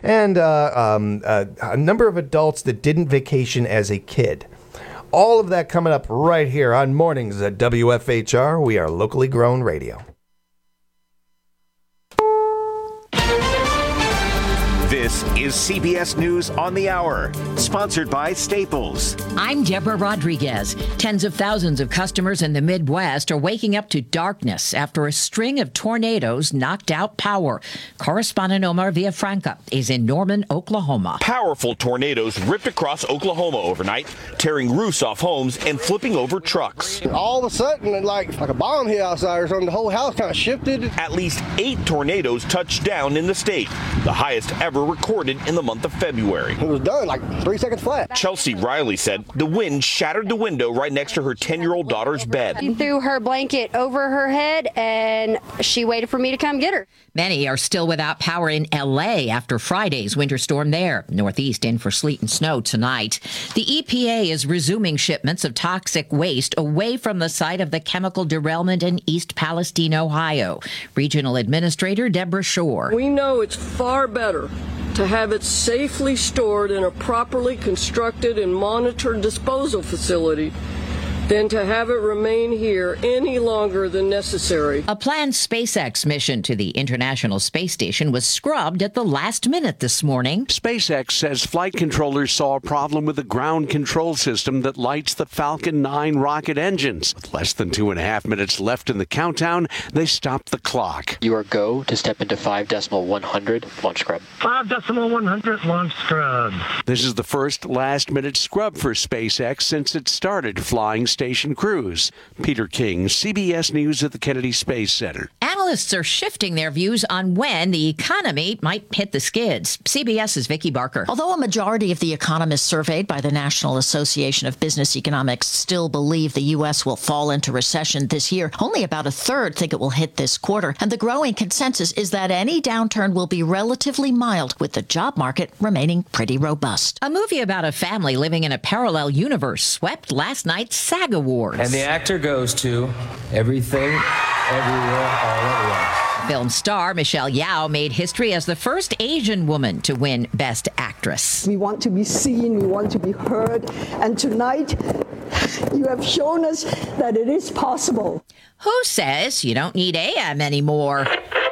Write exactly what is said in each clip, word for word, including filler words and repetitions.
and uh, um, uh, a number of adults that didn't vacation as a kid. All of that coming up right here on Mornings at W F H R. We are locally grown radio. This is C B S News on the Hour, sponsored by Staples. I'm Deborah Rodriguez. Tens of thousands of customers in the Midwest are waking up to darkness after a string of tornadoes knocked out power. Correspondent Omar Villafranca is in Norman, Oklahoma. Powerful tornadoes ripped across Oklahoma overnight, tearing roofs off homes and flipping over trucks. All of a sudden, like, like a bomb hit outside or something, the whole house kind of shifted. At least eight tornadoes touched down in the state, the highest ever recorded in the month of February. It was done like three seconds flat. Chelsea Riley said the wind shattered the window right next to her ten-year-old daughter's bed. She threw her blanket over her head, and she waited for me to come get her. Many are still without power in L A after Friday's winter storm there. Northeast in for sleet and snow tonight. The E P A is resuming shipments of toxic waste away from the site of the chemical derailment in East Palestine, Ohio. Regional Administrator Deborah Shore. We know it's far better to have it safely stored in a properly constructed and monitored disposal facility than to have it remain here any longer than necessary. A planned SpaceX mission to the International Space Station was scrubbed at the last minute this morning. SpaceX says flight controllers saw a problem with the ground control system that lights the Falcon nine rocket engines. With less than two and a half minutes left in the countdown, they stopped the clock. You are go to step into five decimal one hundred launch scrub. five decimal one hundred launch scrub. This is the first last-minute scrub for SpaceX since it started flying station crews. Peter King, C B S News at the Kennedy Space Center. Analysts are shifting their views on when the economy might hit the skids. CBS's Vicki Barker. Although a majority of the economists surveyed by the National Association of Business Economics still believe the U S will fall into recession this year, only about a third think it will hit this quarter. And the growing consensus is that any downturn will be relatively mild, with the job market remaining pretty robust. A movie about a family living in a parallel universe swept last night's SAG Awards. And the actor goes to Everything, Everywhere, All at Once. Film star Michelle Yeoh made history as the first Asian woman to win Best Actress. We want to be seen, we want to be heard, and tonight you have shown us that it is possible. Who says you don't need A M anymore?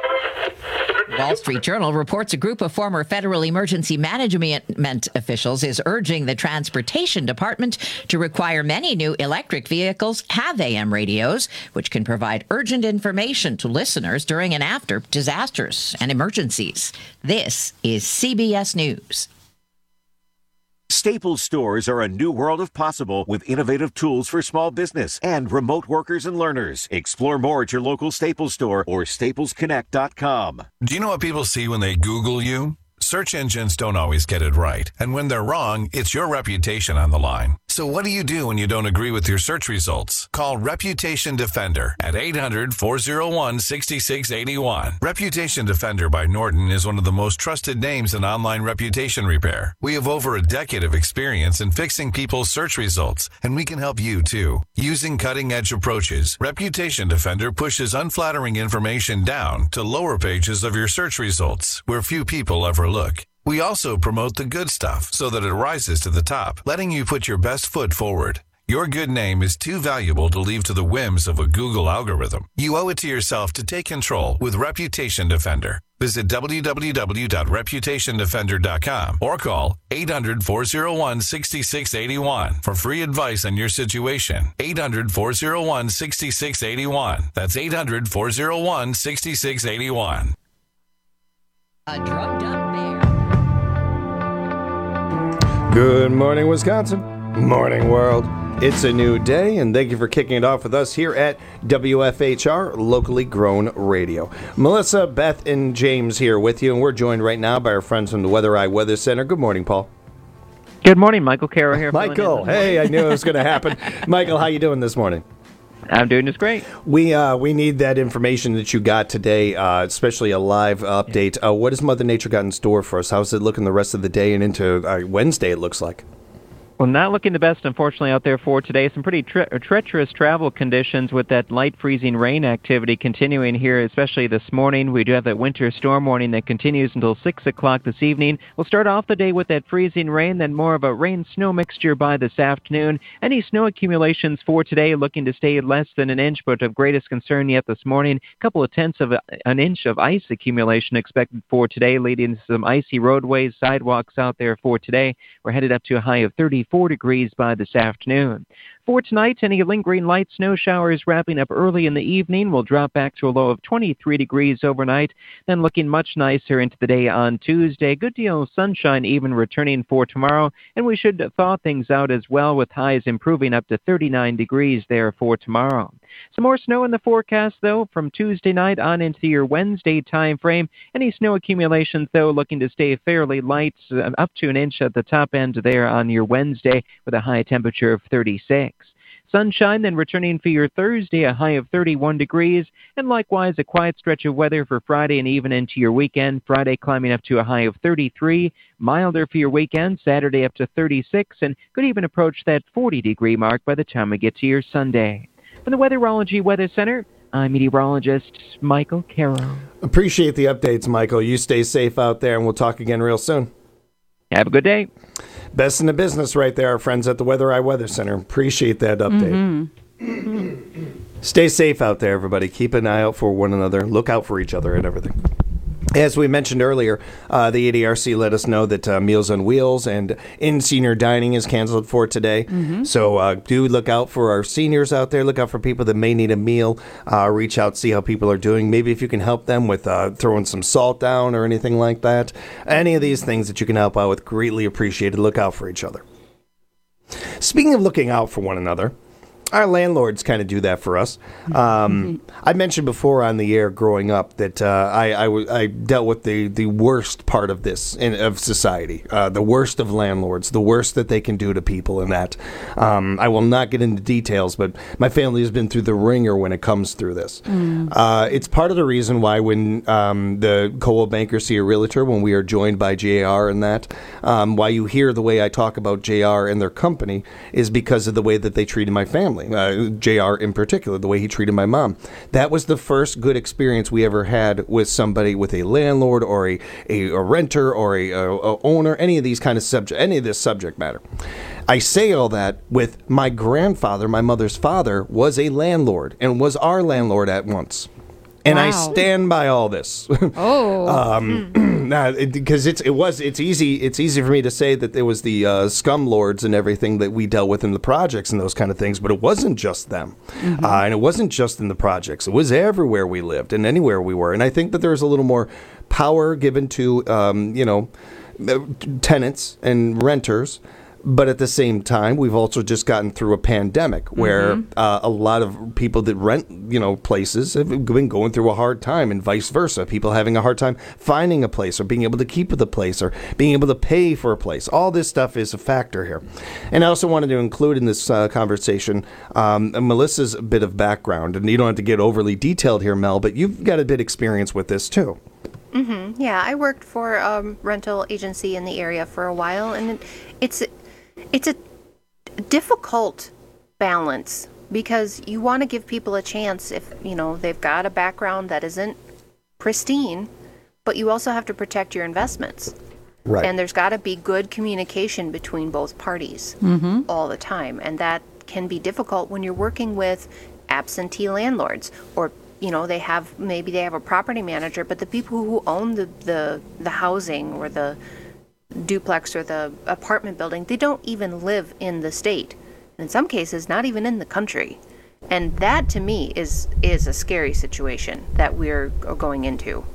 Wall Street Journal reports a group of former Federal Emergency Management officials is urging the Transportation Department to require many new electric vehicles have A M radios, which can provide urgent information to listeners during and after disasters and emergencies. This is C B S News. Staples stores are a new world of possible with innovative tools for small business and remote workers and learners. Explore more at your local Staples store or staples connect dot com. Do you know what people see when they Google you? Search engines don't always get it right. And when they're wrong, it's your reputation on the line. So what do you do when you don't agree with your search results? Call Reputation Defender at eight hundred, four oh one, six six eight one. Reputation Defender by Norton is one of the most trusted names in online reputation repair. We have over a decade of experience in fixing people's search results, and we can help you too. Using cutting-edge approaches, Reputation Defender pushes unflattering information down to lower pages of your search results, where few people ever look. We also promote the good stuff so that it rises to the top, letting you put your best foot forward. Your good name is too valuable to leave to the whims of a Google algorithm. You owe it to yourself to take control with Reputation Defender. Visit w w w dot reputation defender dot com or call eight hundred, four oh one, six six eight one for free advice on your situation. eight hundred, four oh one, six six eight one. That's eight hundred, four oh one, six six eight one. A drugged up bear. Good morning, Wisconsin. Morning, world. It's a new day, and thank you for kicking it off with us here at W F H R, locally grown radio. Melissa, Beth, and James here with you, and we're joined right now by our friends from the Weather Eye Weather Center. Good morning, Paul. Good morning, Michael Carroll here. Michael, hey, I knew it was going to happen. Michael, how you doing this morning? I'm doing just great. We uh, we need that information that you got today, uh, especially a live update. Uh, what has Mother Nature got in store for us? How's it looking the rest of the day and into uh, Wednesday, it looks like? Well, not looking the best, unfortunately, out there for today. Some pretty tre- treacherous travel conditions with that light freezing rain activity continuing here, especially this morning. We do have that winter storm warning that continues until six o'clock this evening. We'll start off the day with that freezing rain, then more of a rain-snow mixture by this afternoon. Any snow accumulations for today looking to stay less than an inch, but of greatest concern yet this morning. A couple of tenths of an inch of ice accumulation expected for today, leading to some icy roadways, sidewalks out there for today. We're headed up to a high of thirty-four degrees by this afternoon. For tonight, any lingering light snow showers wrapping up early in the evening will drop back to a low of twenty-three degrees overnight, then looking much nicer into the day on Tuesday. Good deal of sunshine even returning for tomorrow, and we should thaw things out as well with highs improving up to thirty-nine degrees there for tomorrow. Some more snow in the forecast, though, from Tuesday night on into your Wednesday time frame. Any snow accumulations, though, looking to stay fairly light, uh, up to an inch at the top end there on your Wednesday with a high temperature of thirty-six. Sunshine then returning for your Thursday, a high of thirty-one degrees, and likewise a quiet stretch of weather for Friday and even into your weekend. Friday climbing up to a high of thirty-three, milder for your weekend, Saturday up to thirty-six, and could even approach that forty degree mark by the time we get to your Sunday. From the Weatherology Weather Center, I'm meteorologist Michael Carroll. Appreciate the updates, Michael. You stay safe out there, and we'll talk again real soon. Have a good day. Best in the business right there, our friends at the Weather Eye Weather Center. Appreciate that update. Mm-hmm. Stay safe out there, everybody. Keep an eye out for one another. Look out for each other and everything. As we mentioned earlier, uh, the A D R C let us know that uh, Meals on Wheels and in-senior dining is canceled for today. Mm-hmm. So uh, do look out for our seniors out there. Look out for people that may need a meal. Uh, reach out, see how people are doing. Maybe if you can help them with uh, throwing some salt down or anything like that. Any of these things that you can help out with, greatly appreciated. Look out for each other. Speaking of looking out for one another, our landlords kind of do that for us. Um, I mentioned before on the air growing up that uh, I, I, w- I dealt with the, the worst part of this, in, of society, uh, the worst of landlords, the worst that they can do to people in that. Um, I will not get into details, but my family has been through the ringer when it comes through this. Mm. Uh, it's part of the reason why when um, the Coldwell Banker See a Realtor, when we are joined by J R and that, um, why you hear the way I talk about J R and their company is because of the way that they treated my family. Uh, J R in particular, the way he treated my mom. That was the first good experience we ever had with somebody, with a landlord or a, a, a renter or a, a, a owner, any of these kind of subject, any of this subject matter. I say all that with my grandfather, my mother's father, was a landlord and was our landlord at once. And wow. I stand by all this. Oh, um, nah, because it, it's it was it's easy it's easy for me to say that there was the uh, scum lords and everything that we dealt with in the projects and those kind of things, but it wasn't just them, mm-hmm. uh, and it wasn't just in the projects. It was everywhere we lived and anywhere we were. And I think that there was a little more power given to um, you know tenants and renters. But at the same time, we've also just gotten through a pandemic where mm-hmm. uh, a lot of people that rent, you know, places have been going through a hard time, and vice versa. People having a hard time finding a place or being able to keep the place or being able to pay for a place. All this stuff is a factor here. And I also wanted to include in this uh, conversation um, Melissa's bit of background. And you don't have to get overly detailed here, Mel, but you've got a bit of experience with this too. Mm-hmm. Yeah, I worked for a rental agency in the area for a while, and it's it's a difficult balance because you want to give people a chance if, you know, they've got a background that isn't pristine, but you also have to protect your investments. Right. And there's got to be good communication between both parties mm-hmm. all the time, and that can be difficult when you're working with absentee landlords, or you know, they have maybe they have a property manager, but the people who own the, the, the housing or the duplex or the apartment building, they don't even live in the state. And in some cases, not even in the country. And that, to me, is is a scary situation that we're going into.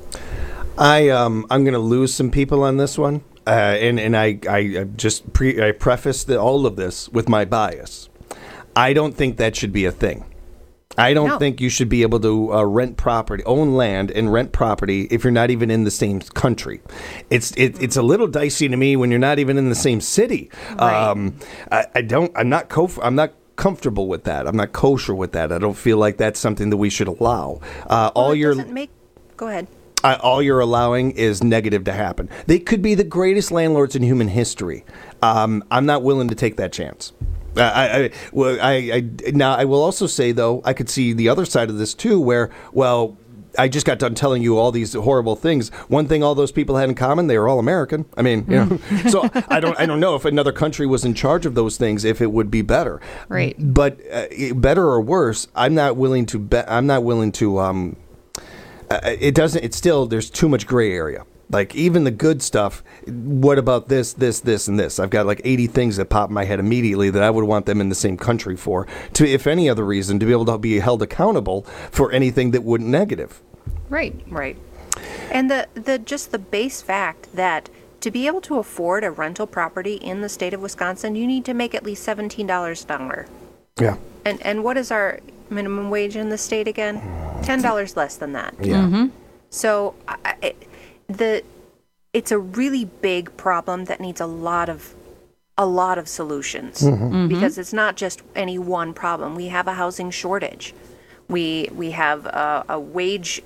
I um I'm going to lose some people on this one, uh, and and I I just pre I preface the, all of this with my bias. I don't think that should be a thing. I don't no. think you should be able to uh, rent property, own land, and rent property if you're not even in the same country. It's it, it's a little dicey to me when you're not even in the same city. Right. Um, I, I don't. I'm not. Co- I'm not comfortable with that. I'm not kosher with that. I don't feel like that's something that we should allow. Uh, well, all it your doesn't make. Go ahead. Uh, all you're allowing is negative to happen. They could be the greatest landlords in human history. Um, I'm not willing to take that chance. Uh, I, I, well, I, I, now, I will also say, though, I could see the other side of this, too, where, well, I just got done telling you all these horrible things. One thing all those people had in common, they were all American. I mean, you know, so I don't I don't know if another country was in charge of those things, if it would be better. Right. But uh, better or worse, I'm not willing to bet. I'm not willing to. Um, uh, it doesn't. It's still there's too much gray area. Like even the good stuff. What about this, this, this, and this? I've got like eighty things that pop in my head immediately that I would want them in the same country for. To, if any other reason, to be able to be held accountable for anything that wouldn't negative. Right. Right. And the, the just the base fact that to be able to afford a rental property in the state of Wisconsin, you need to make at least seventeen dollars an hour. Yeah. And and what is our minimum wage in the state again? ten dollars less than that. Yeah. Mm-hmm. So I, it, the it's a really big problem that needs a lot of a lot of solutions Mm-hmm. Mhm. because it's not just any one problem. We have a housing shortage. We we have a, a wage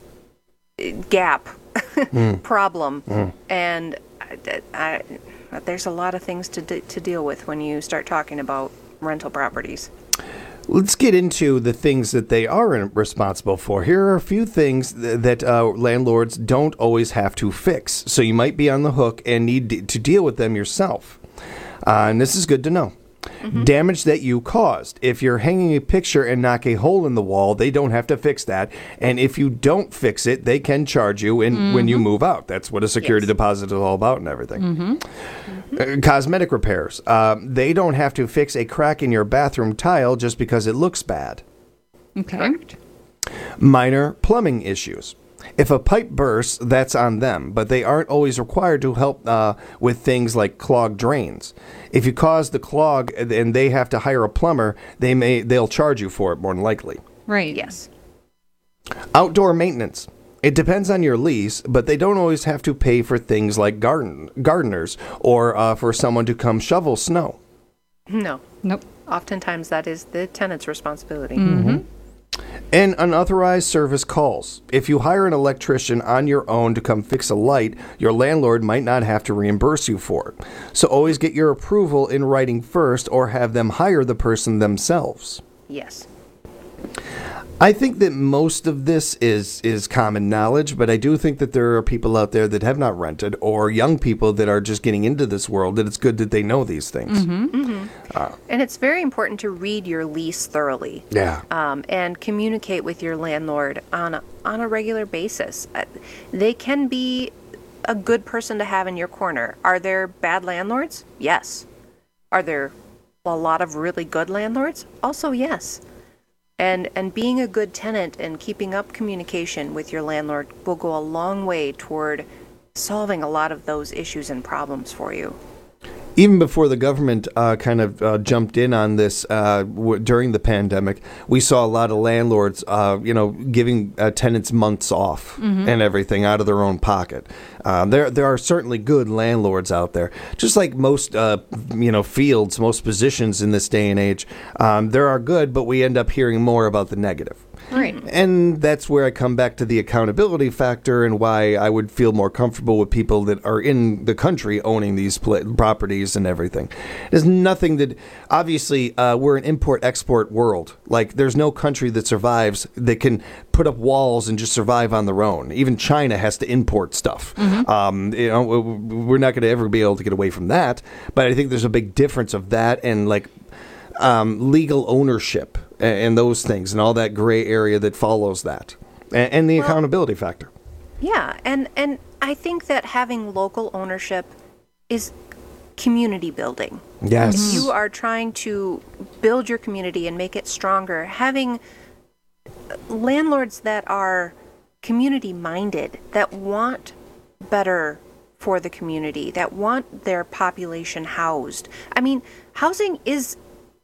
gap Mm. problem, Mm. and I, I, there's a lot of things to de- to deal with when you start talking about rental properties. Let's get into the things that they are responsible for. Here are a few things th- that uh, landlords don't always have to fix. So you might be on the hook and need d- to deal with them yourself. Uh, and this is good to know. Mm-hmm. Damage that you caused. If you're hanging a picture and knock a hole in the wall, they don't have to fix that. And if you don't fix it, they can charge you in, mm-hmm. when you move out. That's what a security yes. deposit is all about and everything. Mm-hmm. Uh, cosmetic repairs. Uh, they don't have to fix a crack in your bathroom tile just because it looks bad. Okay. Correct. Minor plumbing issues. If a pipe bursts, that's on them, but they aren't always required to help uh, with things like clogged drains. If you cause the clog and they have to hire a plumber, they may they'll charge you for it more than likely. Right. Yes. Outdoor maintenance. It depends on your lease, but they don't always have to pay for things like garden gardeners or uh, for someone to come shovel snow. No. Nope. Oftentimes that is the tenant's responsibility. Mm-hmm. And unauthorized service calls. If you hire an electrician on your own to come fix a light, your landlord might not have to reimburse you for it. So always get your approval in writing first or have them hire the person themselves. Yes. I think that most of this is, is common knowledge, but I do think that there are people out there that have not rented or young people that are just getting into this world, that it's good that they know these things. Mm-hmm. Mm-hmm. Uh, and it's very important to read your lease thoroughly. Yeah. Um, and communicate with your landlord on a, on a regular basis. Uh, they can be a good person to have in your corner. Are there bad landlords? Yes. Are there a lot of really good landlords? Also, yes. And and being a good tenant and keeping up communication with your landlord will go a long way toward solving a lot of those issues and problems for you. Even before the government uh, kind of uh, jumped in on this uh, w- during the pandemic, we saw a lot of landlords, uh, you know, giving uh, tenants months off mm-hmm. and everything out of their own pocket. Uh, there, there are certainly good landlords out there. Just like most, uh, you know, fields, most positions in this day and age, um, there are good, but we end up hearing more about the negative. Right. And that's where I come back to the accountability factor and why I would feel more comfortable with people that are in the country owning these pl- properties and everything. There's nothing that, obviously, uh, we're an import-export world. Like, there's no country that survives that can put up walls and just survive on their own. Even China has to import stuff. Mm-hmm. Um, you know, we're not going to ever be able to get away from that. But I think there's a big difference of that and, like, um, legal ownership and those things and all that gray area that follows that and, and the well, accountability factor. Yeah. And, and I think that having local ownership is community building. Yes. If you are trying to build your community and make it stronger, having landlords that are community minded, that want better for the community, that want their population housed. I mean, housing is,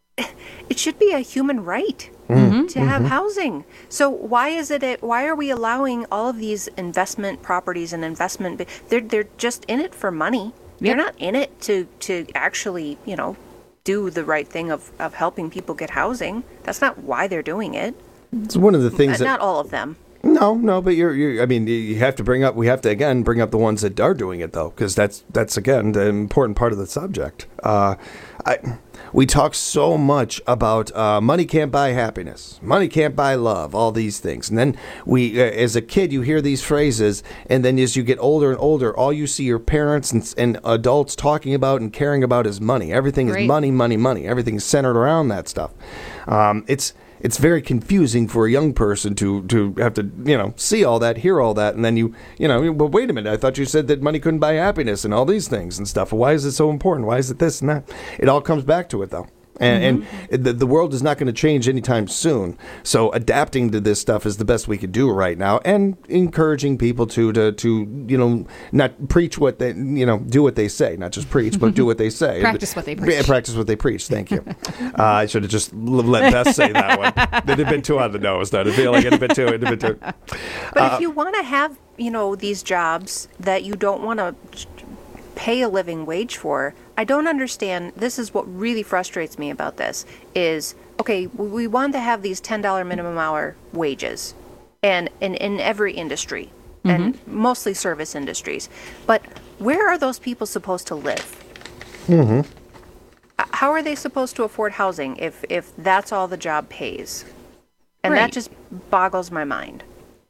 it should be a human right mm-hmm. to have mm-hmm. housing. So why is it, it, why are we allowing all of these investment properties and investment, they're, they're just in it for money. They're yep. not in it to, to actually, you know, do the right thing of, of helping people get housing. That's not why they're doing it. It's one of the things uh, that, not all of them. No, no, but you're, you're, I mean, you have to bring up, we have to, again, bring up the ones that are doing it, though, because that's, that's, again, the important part of the subject. Uh, I, we talk so much about uh, money can't buy happiness, money can't buy love, all these things. And then we, uh, as a kid, you hear these phrases, and then as you get older and older, all you see your parents and, and adults talking about and caring about is money. Everything Great. is money, money, money. Everything is centered around that stuff. Um, it's It's very confusing for a young person to, to have to, you know, see all that, hear all that, and then you, you know, but wait a minute, I thought you said that money couldn't buy happiness and all these things and stuff. Why is it so important? Why is it this and that? It all comes back to it, though. And, Mm-hmm. and the, the world is not going to change anytime soon. So adapting to this stuff is the best we could do right now, and encouraging people to, to, to you know, not preach what they, you know, do what they say. Not just preach, but do what they say. Practice what they preach. Yeah, practice what they preach. Thank you. uh, I should have just let Beth say that one. That'd have been too on the nose. That'd feel like it'd have been too. It'd have been too. But Uh, if you want to have, you know, these jobs that you don't want to pay a living wage for, I don't understand. This is what really frustrates me about this is, okay, we want to have these ten dollars minimum hour wages and in, in every industry and mostly service industries. But where are those people supposed to live? Mm-hmm. How are they supposed to afford housing if, if that's all the job pays? And Right. that just boggles my mind.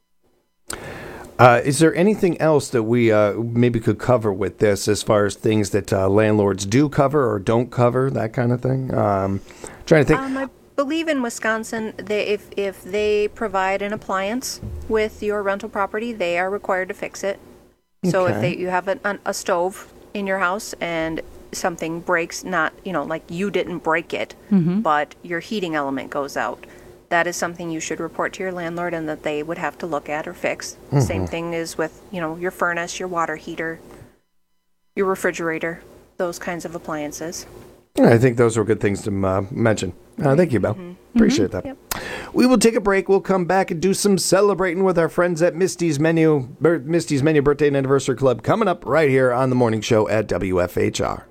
Uh, is there anything else that we uh, maybe could cover with this as far as things that uh, landlords do cover or don't cover, that kind of thing? Um, trying to think. Um, I believe in Wisconsin, they, if, if they provide an appliance with your rental property, they are required to fix it. So if Okay. they, you have an, an, a stove in your house and something breaks, not, you know, like you didn't break it, Mhm. but your heating element goes out, that is something you should report to your landlord and that they would have to look at or fix. Mhm. Same thing is with, you know, your furnace, your water heater, your refrigerator, those kinds of appliances. I think those were good things to uh, mention. Uh, thank you, Belle. Appreciate that. We will take a break. We'll come back and do some celebrating with our friends at Misty's Menu, Bir- Misty's Menu Birthday and Anniversary Club coming up right here on the morning show at W F H R.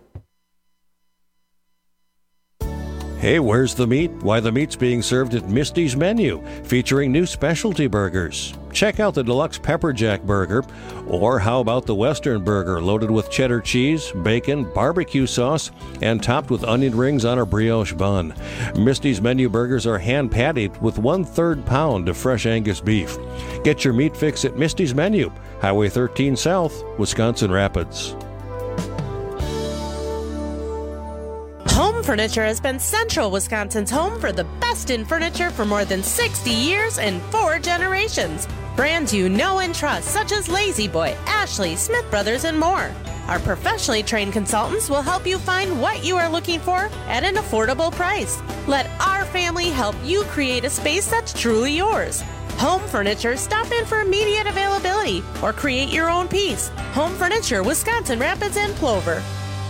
Hey, where's the meat? Why, the meat's being served at Misty's Menu, featuring new specialty burgers. Check out the Deluxe Pepper Jack Burger, or how about the Western Burger, loaded with cheddar cheese, bacon, barbecue sauce, and topped with onion rings on a brioche bun. Misty's Menu burgers are hand-patted with one-third pound of fresh Angus beef. Get your meat fix at Misty's Menu, Highway thirteen South, Wisconsin Rapids. Home Furniture has been Central Wisconsin's home for the best in furniture for more than sixty years and four generations. Brands you know and trust, such as Lazy Boy, Ashley, Smith Brothers, and more. Our professionally trained consultants will help you find what you are looking for at an affordable price. Let our family help you create a space that's truly yours. Home Furniture, stop in for immediate availability or create your own piece. Home Furniture, Wisconsin Rapids and Plover.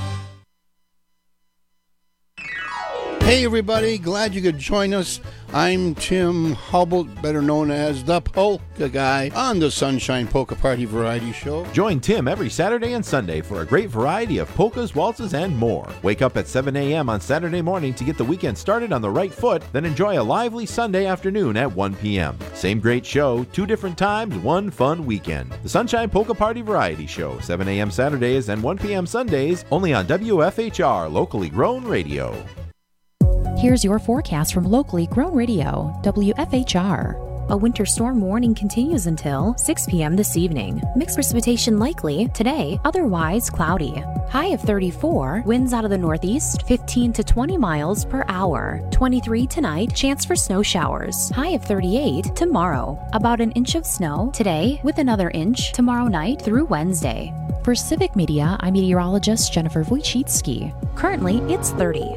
Hey everybody, glad you could join us. I'm Tim Hubble, better known as the Polka Guy, on the Sunshine Polka Party Variety Show. Join Tim every Saturday and Sunday for a great variety of polkas, waltzes, and more. Wake up at seven a.m. on Saturday morning to get the weekend started on the right foot, then enjoy a lively Sunday afternoon at one p.m. Same great show, two different times, one fun weekend. The Sunshine Polka Party Variety Show, seven a.m. Saturdays and one p.m. Sundays, only on W F H R, locally grown radio. Here's your forecast from locally grown radio, W F H R. A winter storm warning continues until six p.m. this evening. Mixed precipitation likely today, otherwise cloudy. High of thirty-four, winds out of the northeast, fifteen to twenty miles per hour. twenty-three tonight, chance for snow showers. High of thirty-eight tomorrow. About an inch of snow today, with another inch tomorrow night through Wednesday. For Civic Media, I'm meteorologist Jennifer Wojcicki. Currently, it's thirty.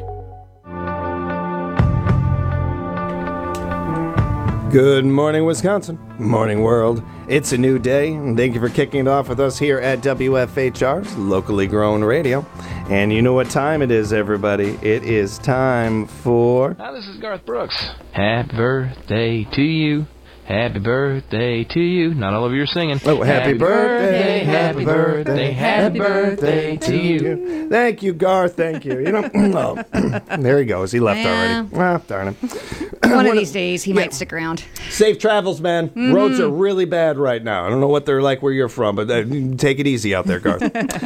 Good morning, Wisconsin. Morning, world. It's a new day, and thank you for kicking it off with us here at W F H R's locally grown radio. And you know what time it is, everybody. It is time for... Hi, this is Garth Brooks. Happy birthday to you. Happy birthday to you. Not all of you are singing. Oh, happy, happy birthday, happy birthday, happy birthday to you. Thank you, Garth. Thank you. You know, oh, there he goes. He left Yeah. already. Well, darn him. One of these days, he Yeah. might stick around. Safe travels, man. Mhm. Roads are really bad right now. I don't know what they're like where you're from, but uh, take it easy out there, Garth.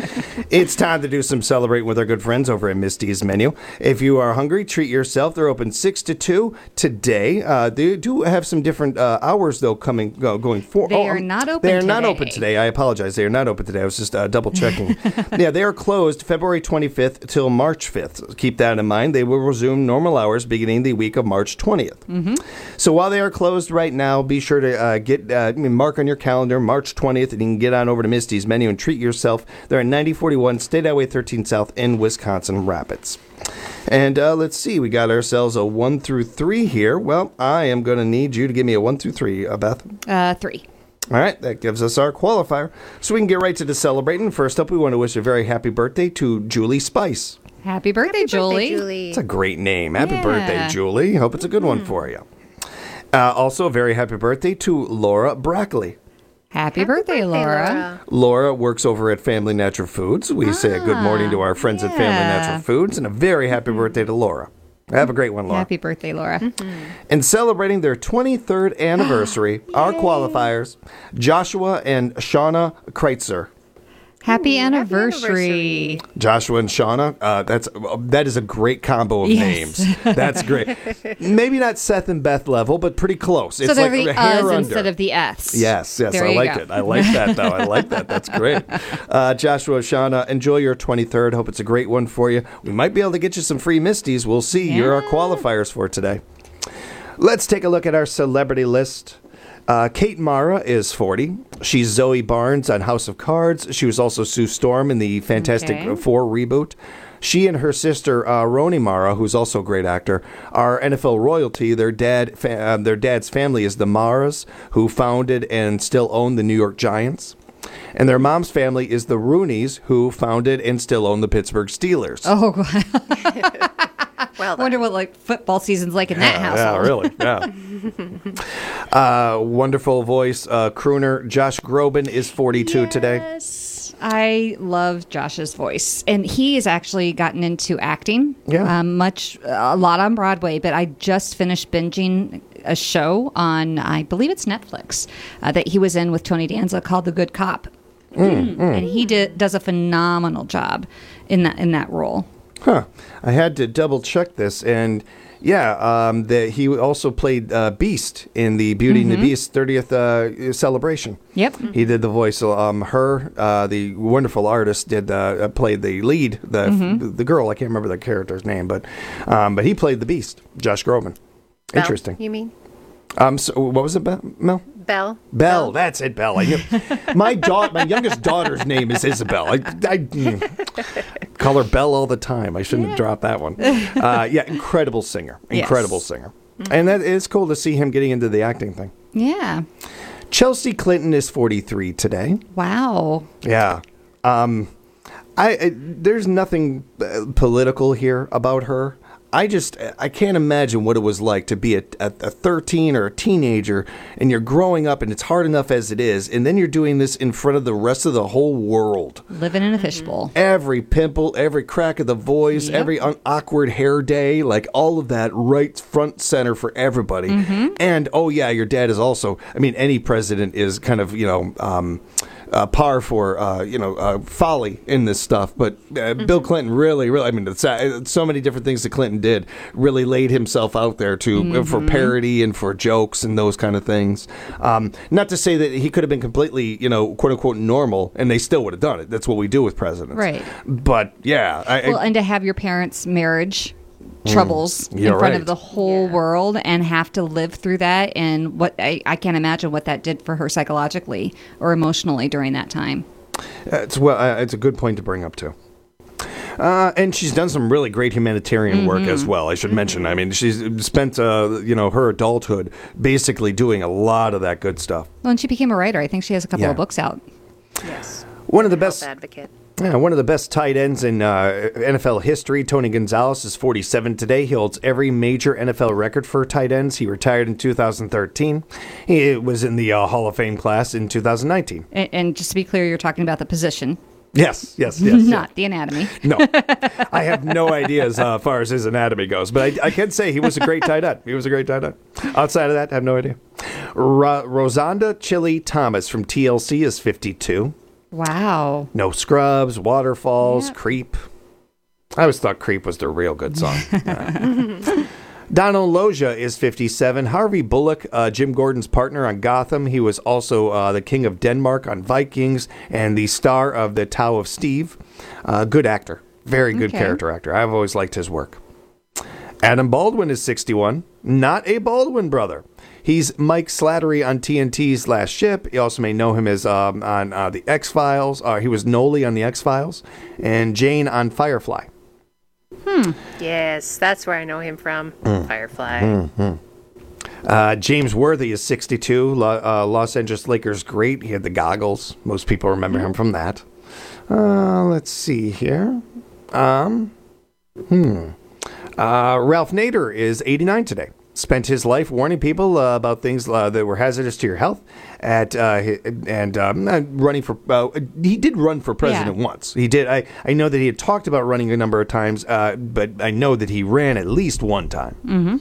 It's time to do some celebrating with our good friends over at Misty's Menu. If you are hungry, treat yourself. They're open six to two today. Uh, they do have some different uh, hours, though, coming uh, going forward. They are not open They are not today. open today. I apologize. They are not open today. I was just uh, double checking. Yeah, they are closed February twenty-fifth till March fifth. Keep that in mind. They will resume normal hours beginning the week of March twentieth. Mm-hmm. So while they are closed right now, be sure to uh, get uh, mark on your calendar March twentieth, and you can get on over to Misty's Menu and treat yourself. They're at ninety forty-one State Highway thirteen South in Wisconsin Rapids. And uh, let's see, we got ourselves a one through three here. Well, I am going to need you to give me a one through three, uh, Beth. Uh, three. All right, that gives us our qualifier. So we can get right to the celebrating. First up, we want to wish a very happy birthday to Julie Spice. Happy birthday, Julie. It's a great name. Happy Yeah. birthday, Julie. Hope it's a good one for you. Uh, also, a very happy birthday to Laura Brackley. Happy, birthday, Laura. Laura works over at Family Natural Foods. We say a good morning to our friends at Family yeah. Natural Foods, and a very happy birthday to Laura. Have a great one, Laura. Happy birthday, Laura. And celebrating their twenty-third anniversary, our qualifiers, Joshua and Shauna Kreitzer. Happy anniversary. Joshua and Shauna, uh, that's uh, that is a great combo of Yes. names. That's great. Maybe not Seth and Beth level, but pretty close. So It's they're like the a hair uhs under. instead of the Fs. Yes, yes, There I you like go. it. I like that, though. I like that. That's great. Uh, Joshua, Shauna, enjoy your twenty-third. Hope it's a great one for you. We might be able to get you some free Misties. We'll see. You're our qualifiers for today. Let's take a look at our celebrity list. Uh, Kate Mara is forty. She's Zoe Barnes on House of Cards. She was also Sue Storm in the Fantastic Okay. Four reboot. She and her sister uh, Rooney Mara, who's also a great actor, are N F L royalty. Their dad, fa- uh, their dad's family is the Maras, who founded and still own the New York Giants. And their mom's family is the Rooneys, who founded and still own the Pittsburgh Steelers. Oh, well, I wonder what like football season's like in that Yeah, household. yeah, really, yeah. uh, wonderful voice, uh, crooner Josh Groban is forty-two today. Yes, I love Josh's voice, and he has actually gotten into acting. Yeah. um, much a lot on Broadway. But I just finished binging a show on, I believe it's Netflix, uh, that he was in with Tony Danza called The Good Cop, Mm, mm. and he did does a phenomenal job in that in that role. Huh. I had to double check this, and yeah, um, the, he also played uh, Beast in the Beauty and the Mhm. Beast thirtieth uh, celebration. Yep. He did the voice. Um, her, uh, the wonderful artist, did uh, played the lead, the Mhm. the girl. I can't remember the character's name, but um, but he played the Beast, Josh Groban. Belle, Interesting. You mean Um, so what was it, Be- Mel? Belle? Belle, that's it, Belle. I knew. my daughter, my youngest daughter's name is Isabel. I, I mm, call her Belle all the time. I shouldn't have dropped that one. Uh, yeah, incredible singer, incredible Yes. singer, and that is cool to see him getting into the acting thing. Yeah. Chelsea Clinton is forty-three today. Wow. Yeah. Um, I, I there's nothing uh, political here about her. I just I can't imagine what it was like to be a, a, a thirteen or a teenager, and you're growing up, and it's hard enough as it is, and then you're doing this in front of the rest of the whole world. Living in a fishbowl. Every pimple, every crack of the voice, Yep. every un- awkward hair day, like all of that right front center for everybody. Mhm. And oh yeah, your dad is also. I mean, any president is kind of you know. Um, Uh, par for uh, you know uh, folly in this stuff, but uh, Bill Clinton really, really, I mean, it's, uh, so many different things that Clinton did really laid himself out there to uh, for Mhm. parody and for jokes and those kind of things. Um, not to say that he could have been completely, you know, quote unquote normal, and they still would have done it. That's what we do with presidents, Right. But yeah, I, Well, I, and to have your parents' marriage troubles in you're front right. of the whole world and have to live through that, and what I, I can't imagine what that did for her psychologically or emotionally during that time. it's well, uh, it's a good point to bring up too. Uh, and she's done some really great humanitarian work Mhm. as well. I should mention. I mean, she's spent uh, you know her adulthood basically doing a lot of that good stuff. Well, and she became a writer. I think she has a couple Yeah. of books out. Yes. One of the best Advocate. Yeah, one of the best tight ends in uh, N F L history, Tony Gonzalez, is forty-seven today. He holds every major N F L record for tight ends. He retired in two thousand thirteen. He was in the uh, Hall of Fame class in two thousand nineteen. And, and just to be clear, you're talking about the position. Yes, yes, yes. Not the anatomy. No, I have no idea as uh, far as his anatomy goes, but I, I can say he was a great tight end. He was a great tight end. Outside of that, I have no idea. Ro- Rosanda Chili Thomas from T L C is fifty-two. Wow. No Scrubs, Waterfalls, Yep. Creep. I always thought Creep was their real good song. Yeah. Donald Loja is fifty-seven. Harvey Bullock, uh, Jim Gordon's partner on Gotham. He was also uh, the King of Denmark on Vikings and the star of the Tao of Steve. Uh, good actor. Very good Okay. character actor. I've always liked his work. Adam Baldwin is sixty-one. Not a Baldwin brother. He's Mike Slattery on T N T's Last Ship. You also may know him as um, on uh, the X-Files. Uh, he was Noli on the X-Files. And Jane on Firefly. Hmm. Yes, that's where I know him from. Mm. Firefly. Mm-hmm. Uh, James Worthy is sixty-two. Lo- uh, Los Angeles Lakers great. He had the goggles. Most people remember him from that. Uh, let's see here. Um, hmm. Uh, Ralph Nader is eighty-nine today. Spent his life warning people uh, about things uh, that were hazardous to your health. At uh, hi- and um, uh, running for, uh, he did run for president Yeah. once. He did. I, I know that he had talked about running a number of times, uh, but I know that he ran at least one time.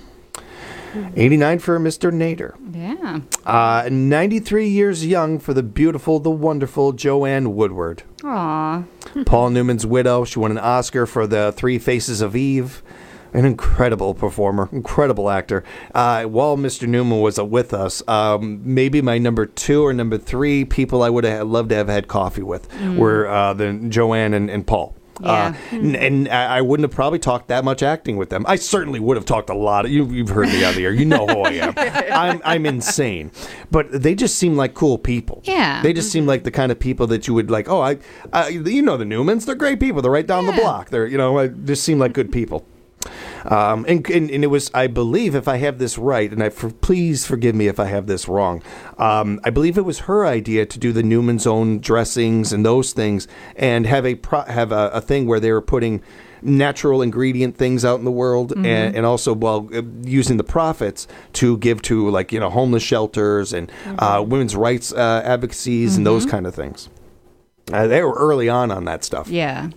Mm-hmm. eighty-nine for Mister Nader. Yeah. Uh, ninety-three years young for the beautiful, the wonderful Joanne Woodward. Aw. Paul Newman's widow. She won an Oscar for The Three Faces of Eve. An incredible performer, incredible actor. Uh, while Mister Newman was uh, with us, um, maybe my number two or number three people I would have loved to have had coffee with Mm. were uh, the Joanne and, and Paul. Uh, Yeah. and, and I I wouldn't have probably talked that much acting with them. I certainly would have talked a lot. Of, you, you've heard me on the air. You know who I am. I'm, I'm insane. But they just seem like cool people. Yeah. They just seem like the kind of people that you would like, oh, I, uh, you know the Newmans. They're great people. They're right down the block. They're, you know, I just seem like good people. Um, and, and, and it was, I believe, if I have this right, and I for, please forgive me if I have this wrong, um, I believe it was her idea to do the Newman's Own dressings and those things, and have a pro- have a, a thing where they were putting natural ingredient things out in the world, Mhm. and, and also well uh, using the profits to give to like you know homeless shelters and uh, women's rights uh, advocacies and those kind of things. Uh, they were early on on that stuff. Yeah.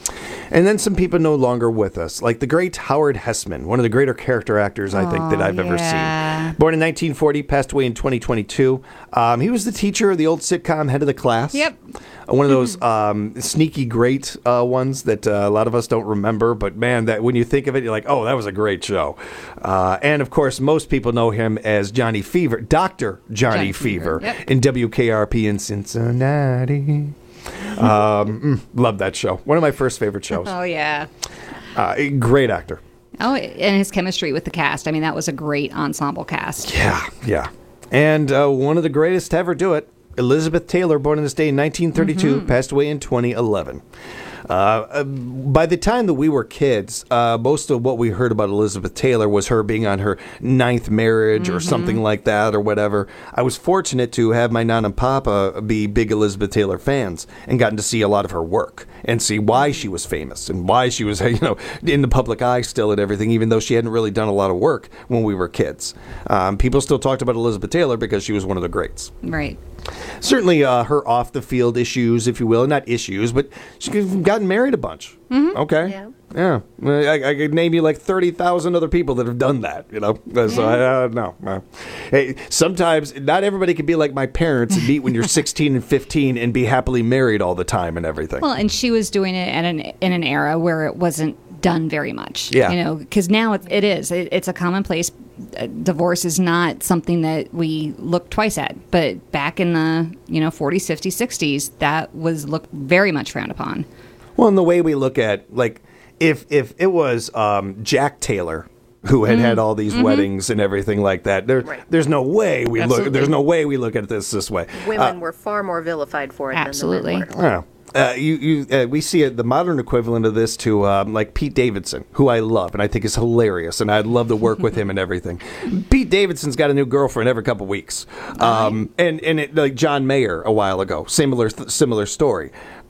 And then some people no longer with us, like the great Howard Hessman, one of the greater character actors I think that Oh, I've ever yeah. seen. Born in nineteen forty, passed away in twenty twenty-two. Um, he was the teacher of the old sitcom Head of the Class. Yep. Uh, one of those um, sneaky great uh, ones that uh, a lot of us don't remember, but man, that when you think of it, you're like, oh, that was a great show. Uh, and of course, most people know him as Johnny Fever, Doctor Johnny, Johnny Fever, Fever, yep. in W K R P in Cincinnati. Um, mm, love that show. One of my first favorite shows. Oh, yeah. Uh, a great actor. Oh, and his chemistry with the cast. I mean, that was a great ensemble cast. Yeah, yeah. And uh, one of the greatest to ever do it, Elizabeth Taylor, born in this day in nineteen thirty-two, Mhm. passed away in twenty eleven. Uh, uh, by the time that we were kids, uh, most of what we heard about Elizabeth Taylor was her being on her ninth marriage or Mhm. something like that or whatever. I was fortunate to have my Nana and Papa be big Elizabeth Taylor fans and gotten to see a lot of her work and see why she was famous and why she was, you know, in the public eye still and everything, even though she hadn't really done a lot of work when we were kids. Um, people still talked about Elizabeth Taylor because she was one of the greats. Right. Certainly uh, her off-the-field issues, if you will. Not issues, but she's gotten married a bunch. Mhm. Okay. Yeah. Yeah. I, I could name you like thirty thousand other people that have done that, you know. So, I, uh, no. Uh, hey, sometimes not everybody can be like my parents and meet when you're sixteen and fifteen and be happily married all the time and everything. Well, and she was doing it at an, in an era where it wasn't done very much. Yeah. You know, because now it, it is. It, it's a commonplace. Uh, divorce is not something that we look twice at. But back in the, you know, forties, fifties, sixties, that was looked very much frowned upon. Well, in the way we look at, like, if if it was um, Jack Taylor who had Mm. had all these Mhm. weddings and everything like that, there, there's no way we look. Absolutely. There's no way we look at this this way. Women Uh, were far more vilified for it Absolutely. than the men were. Yeah. Uh, you, you, uh, we see it, the modern equivalent of this to um, like Pete Davidson, who I love and I think is hilarious, and I'd love to work with him and everything. Pete Davidson's got a new girlfriend every couple weeks, um, and and it, like John Mayer a while ago, similar similar story.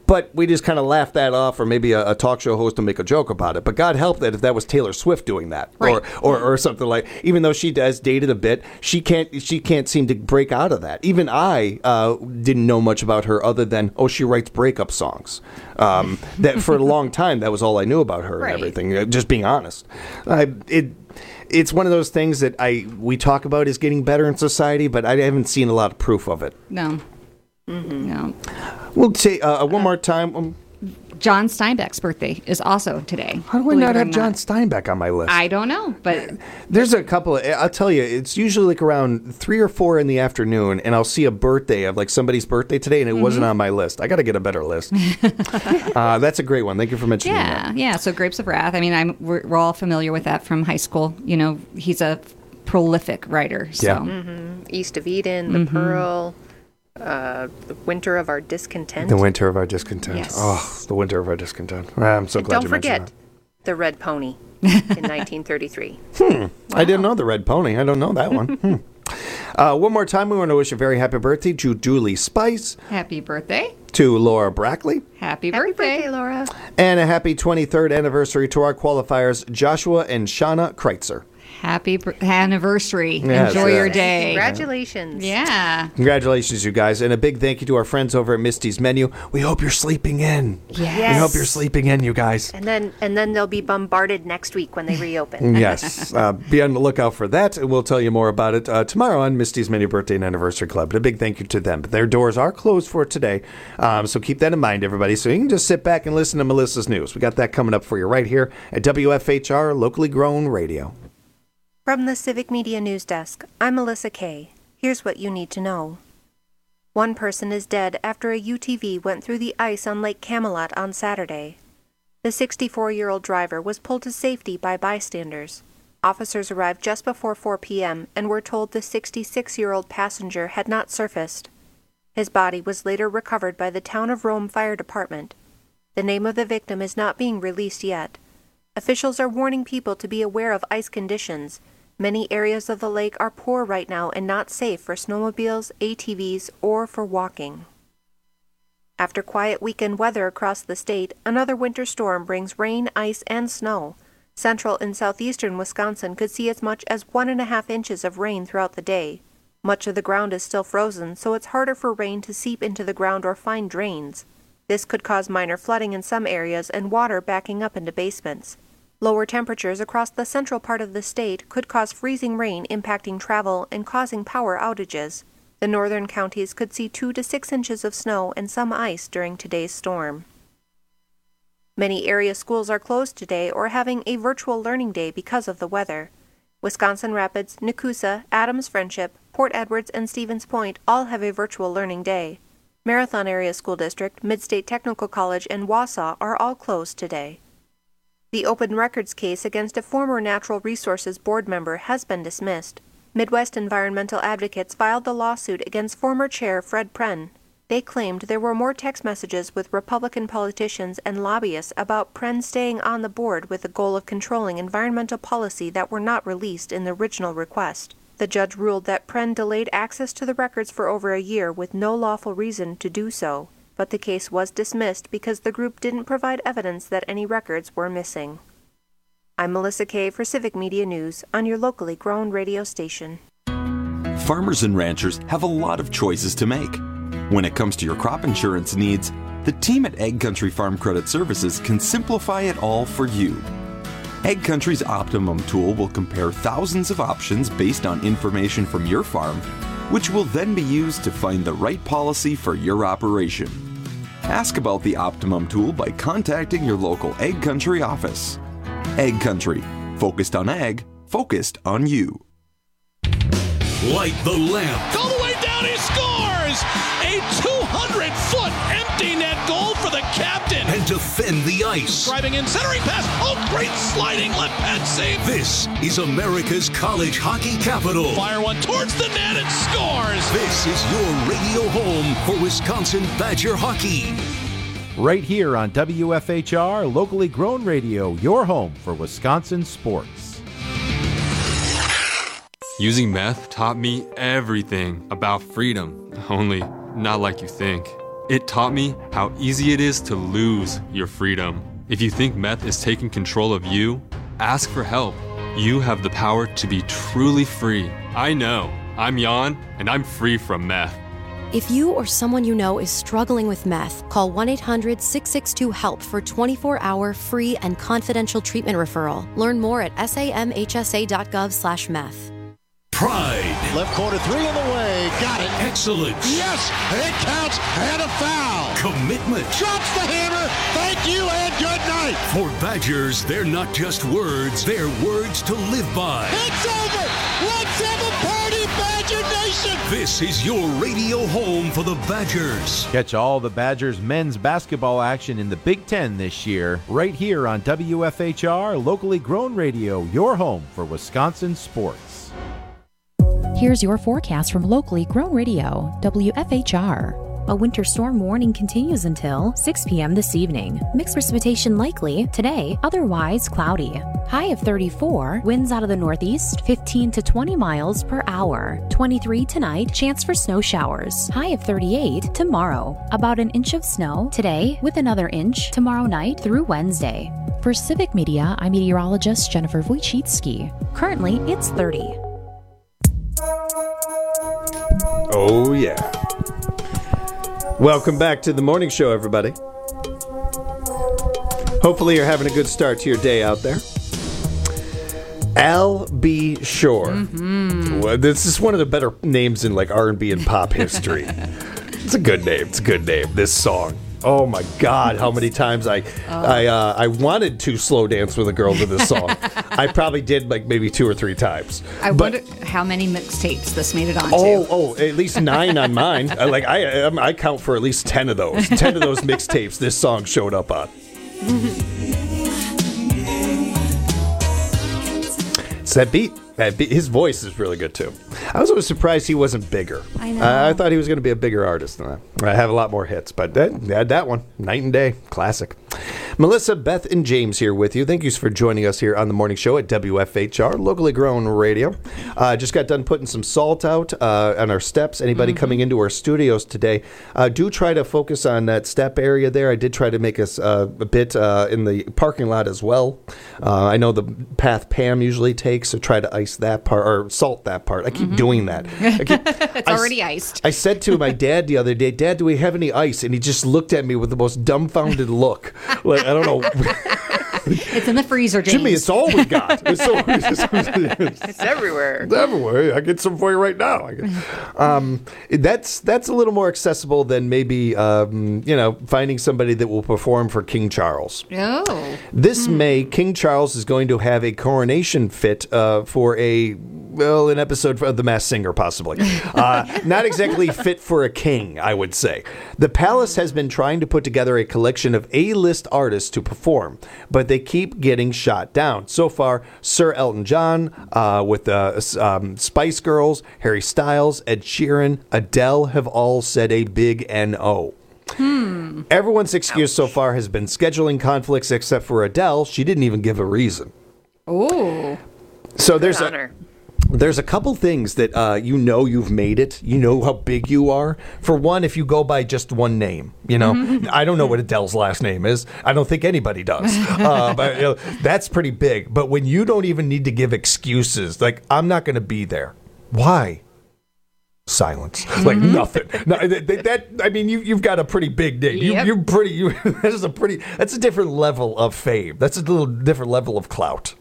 But we just kind of laugh that off, or maybe a, a talk show host will make a joke about it. But God help that if that was Taylor Swift doing that, Right. or, or or something like. Even though she does dated a bit, she can't she can't seem to break out of that. Even I uh, didn't know much about her other than oh, she writes breakup songs. Um, that for a long time, that was all I knew about her Right. and everything. uh, Just being honest, I, it. It's one of those things that I we talk about is getting better in society, but I haven't seen a lot of proof of it. No. No. We'll say uh, one more time. Um, John Steinbeck's birthday is also today. how do I believe not it or have John Steinbeck on my list? I don't know, but There's a couple of, I'll tell you, it's usually like around three or four in the afternoon, and I'll see a birthday of like somebody's birthday today, and it Mhm. wasn't on my list. I got to get a better list. uh, that's a great one. Thank you for mentioning yeah, that. yeah. So Grapes of Wrath. I mean, I'm we're, we're all familiar with that from high school. You know, he's a prolific writer. So. Yeah. hmm East of Eden, The Mhm. Pearl, uh, The Winter of Our Discontent. The Winter of Our Discontent. Yes. Oh, the Winter of Our Discontent. I'm so And glad don't you forget mentioned The Red Pony in nineteen thirty-three. that. Hmm. I didn't know the Red Pony. I don't know that one. Hmm. Uh, one more time, we want to wish a very happy birthday to Julie Spice, Happy birthday. to Laura Brackley, Happy birthday. Happy birthday, Laura. and a happy twenty-third anniversary to our qualifiers, Joshua and Shauna Kreitzer. Happy br- anniversary. Yes, Enjoy yes. your day. Congratulations. Yeah. Congratulations, you guys, and a big thank you to our friends over at Misty's Menu. We hope you're sleeping in. Yes. We hope you're sleeping in, you guys. And then and then they'll be bombarded next week when they reopen. Yes, uh, be on the lookout for that, and we'll tell you more about it uh, tomorrow on Misty's Menu Birthday and Anniversary Club. But a big thank you to them. But their doors are closed for today, um, so keep that in mind, everybody. So you can just sit back and listen to Melissa's news. We got that coming up for you right here at W F H R, locally grown radio. From the Civic Media News Desk, I'm Melissa Kay. Here's what you need to know. One person is dead after a U T V went through the ice on Lake Camelot on Saturday. The sixty-four-year-old driver was pulled to safety by bystanders. Officers arrived just before four p.m. and were told the sixty-six-year-old passenger had not surfaced. His body was later recovered by the Town of Rome Fire Department. The name of the victim is not being released yet. Officials are warning people to be aware of ice conditions. Many areas of the lake are poor right now and not safe for snowmobiles, A T Vs, or for walking. After quiet weekend weather across the state, another winter storm brings rain, ice, and snow. Central and southeastern Wisconsin could see as much as one and a half inches of rain throughout the day. Much of the ground is still frozen, so it's harder for rain to seep into the ground or find drains. This could cause minor flooding in some areas and water backing up into basements. Lower temperatures across the central part of the state could cause freezing rain impacting travel and causing power outages. The northern counties could see two to six inches of snow and some ice during today's storm. Many area schools are closed today or having a virtual learning day because of the weather. Wisconsin Rapids, Nakusa, Adams Friendship, Port Edwards, and Stevens Point all have a virtual learning day. Marathon Area School District, Midstate Technical College, and Wausau are all closed today. The open records case against a former Natural Resources Board member has been dismissed. Midwest Environmental Advocates filed the lawsuit against former Chair Fred Pren. They claimed there were more text messages with Republican politicians and lobbyists about Pren staying on the board with the goal of controlling environmental policy that were not released in the original request. The judge ruled that Pren delayed access to the records for over a year with no lawful reason to do so. But the case was dismissed because the group didn't provide evidence that any records were missing. I'm Melissa Kay for Civic Media News on your locally grown radio station. Farmers and ranchers have a lot of choices to make. When it comes to your crop insurance needs, the team at Ag Country Farm Credit Services can simplify it all for you. Ag Country's Optimum tool will compare thousands of options based on information from your farm, which will then be used to find the right policy for your operation. Ask about the Optimum tool by contacting your local Ag Country office. Ag Country, focused on ag, focused on you. Light the lamp. All the way down, he scores! A two hundred foot empty net goal for the captain. And defend the ice. Driving in, centering pass. Oh, great sliding left pad save. This is America's college hockey capital. Fire one towards the net and scores. This is your radio home for Wisconsin Badger hockey. Right here on W F H R, locally grown radio, your home for Wisconsin sports. Using meth taught me everything about freedom, only not like you think. It taught me how easy it is to lose your freedom. If you think meth is taking control of you, ask for help. You have the power to be truly free. I know. I'm Jan, and I'm free from meth. If you or someone you know is struggling with meth, call one eight hundred six six two HELP for twenty-four hour free and confidential treatment referral. Learn more at samhsa.gov slash meth. Pride. Left corner three on the way. Got it. Excellence. Yes, it counts and a foul. Commitment. Drops the hammer. Thank you and good night. For Badgers, they're not just words, they're words to live by. It's over. Let's have a party, Badger Nation. This is your radio home for the Badgers. Catch all the Badgers men's basketball action in the Big Ten this year, right here on W F H R, locally grown radio, your home for Wisconsin sports. Here's your forecast from locally grown radio, W F H R. A winter storm warning continues until six p.m. this evening. Mixed precipitation likely today, otherwise cloudy. High of thirty-four, winds out of the northeast, fifteen to twenty miles per hour. twenty-three tonight, chance for snow showers. High of thirty-eight tomorrow. About an inch of snow today, with another inch tomorrow night through Wednesday. For Civic Media, I'm meteorologist Jennifer Wojcicki. Currently, it's thirty. Oh, yeah. Welcome back to the morning show, everybody. Hopefully you're having a good start to your day out there. Al B. Shore. Mm-hmm. Well, this is one of the better names in like R and B and pop history. It's a good name. It's a good name, this song. Oh my God! How many times I, oh. I, uh, I wanted to slow dance with a girl to this song. I probably did like maybe two or three times. I but, wonder how many mixtapes this made it onto. Oh, oh, at least nine on mine. I, like I, I count for at least ten of those. Ten of those mixtapes this song showed up on. It's that beat. That beat. His voice is really good too. I was always surprised he wasn't bigger. I know. Uh, I thought he was going to be a bigger artist than that. I have a lot more hits, but that, that that one, night and day, classic. Melissa, Beth, and James here with you. Thank you for joining us here on the morning show at W F H R, locally grown radio. Uh, just got done putting some salt out uh, on our steps. Anybody mm-hmm. coming into our studios today, uh, do try to focus on that step area there. I did try to make us uh, a bit uh, in the parking lot as well. Uh, I know the path Pam usually takes, so try to ice that part or salt that part. I keep mm-hmm. doing that. I keep, it's I, already iced. I said to my dad the other day, Dad, do we have any ice? And he just looked at me with the most dumbfounded look. Like, I don't know. It's in the freezer, James. Jimmy, it's all we got. It's, so, it's everywhere. It's everywhere. I get some for you right now. I get, um, that's that's a little more accessible than maybe um, you know finding somebody that will perform for King Charles. Oh. This mm. May, King Charles is going to have a coronation fit uh, for a well, an episode of The Masked Singer, possibly. Uh, not exactly fit for a king, I would say. The palace has been trying to put together a collection of A-list artists to perform, but they keep getting shot down. So far, Sir Elton John, uh, with the uh, um, Spice Girls, Harry Styles, Ed Sheeran, Adele have all said a big N O. Hmm. Everyone's excuse Ouch. so far has been scheduling conflicts, except for Adele. She didn't even give a reason. Ooh. So Good there's honor. a... There's a couple things that uh, you know you've made it. You know how big you are. For one, if you go by just one name, you know, mm-hmm. I don't know what Adele's last name is. I don't think anybody does. Uh, but you know, that's pretty big. But when you don't even need to give excuses, like, I'm not going to be there. Why? Silence. Mm-hmm. Like nothing. No, that, that I mean, you you've got a pretty big name. You, yep. You're pretty. You, that's a pretty. That's a different level of fame. That's a little different level of clout.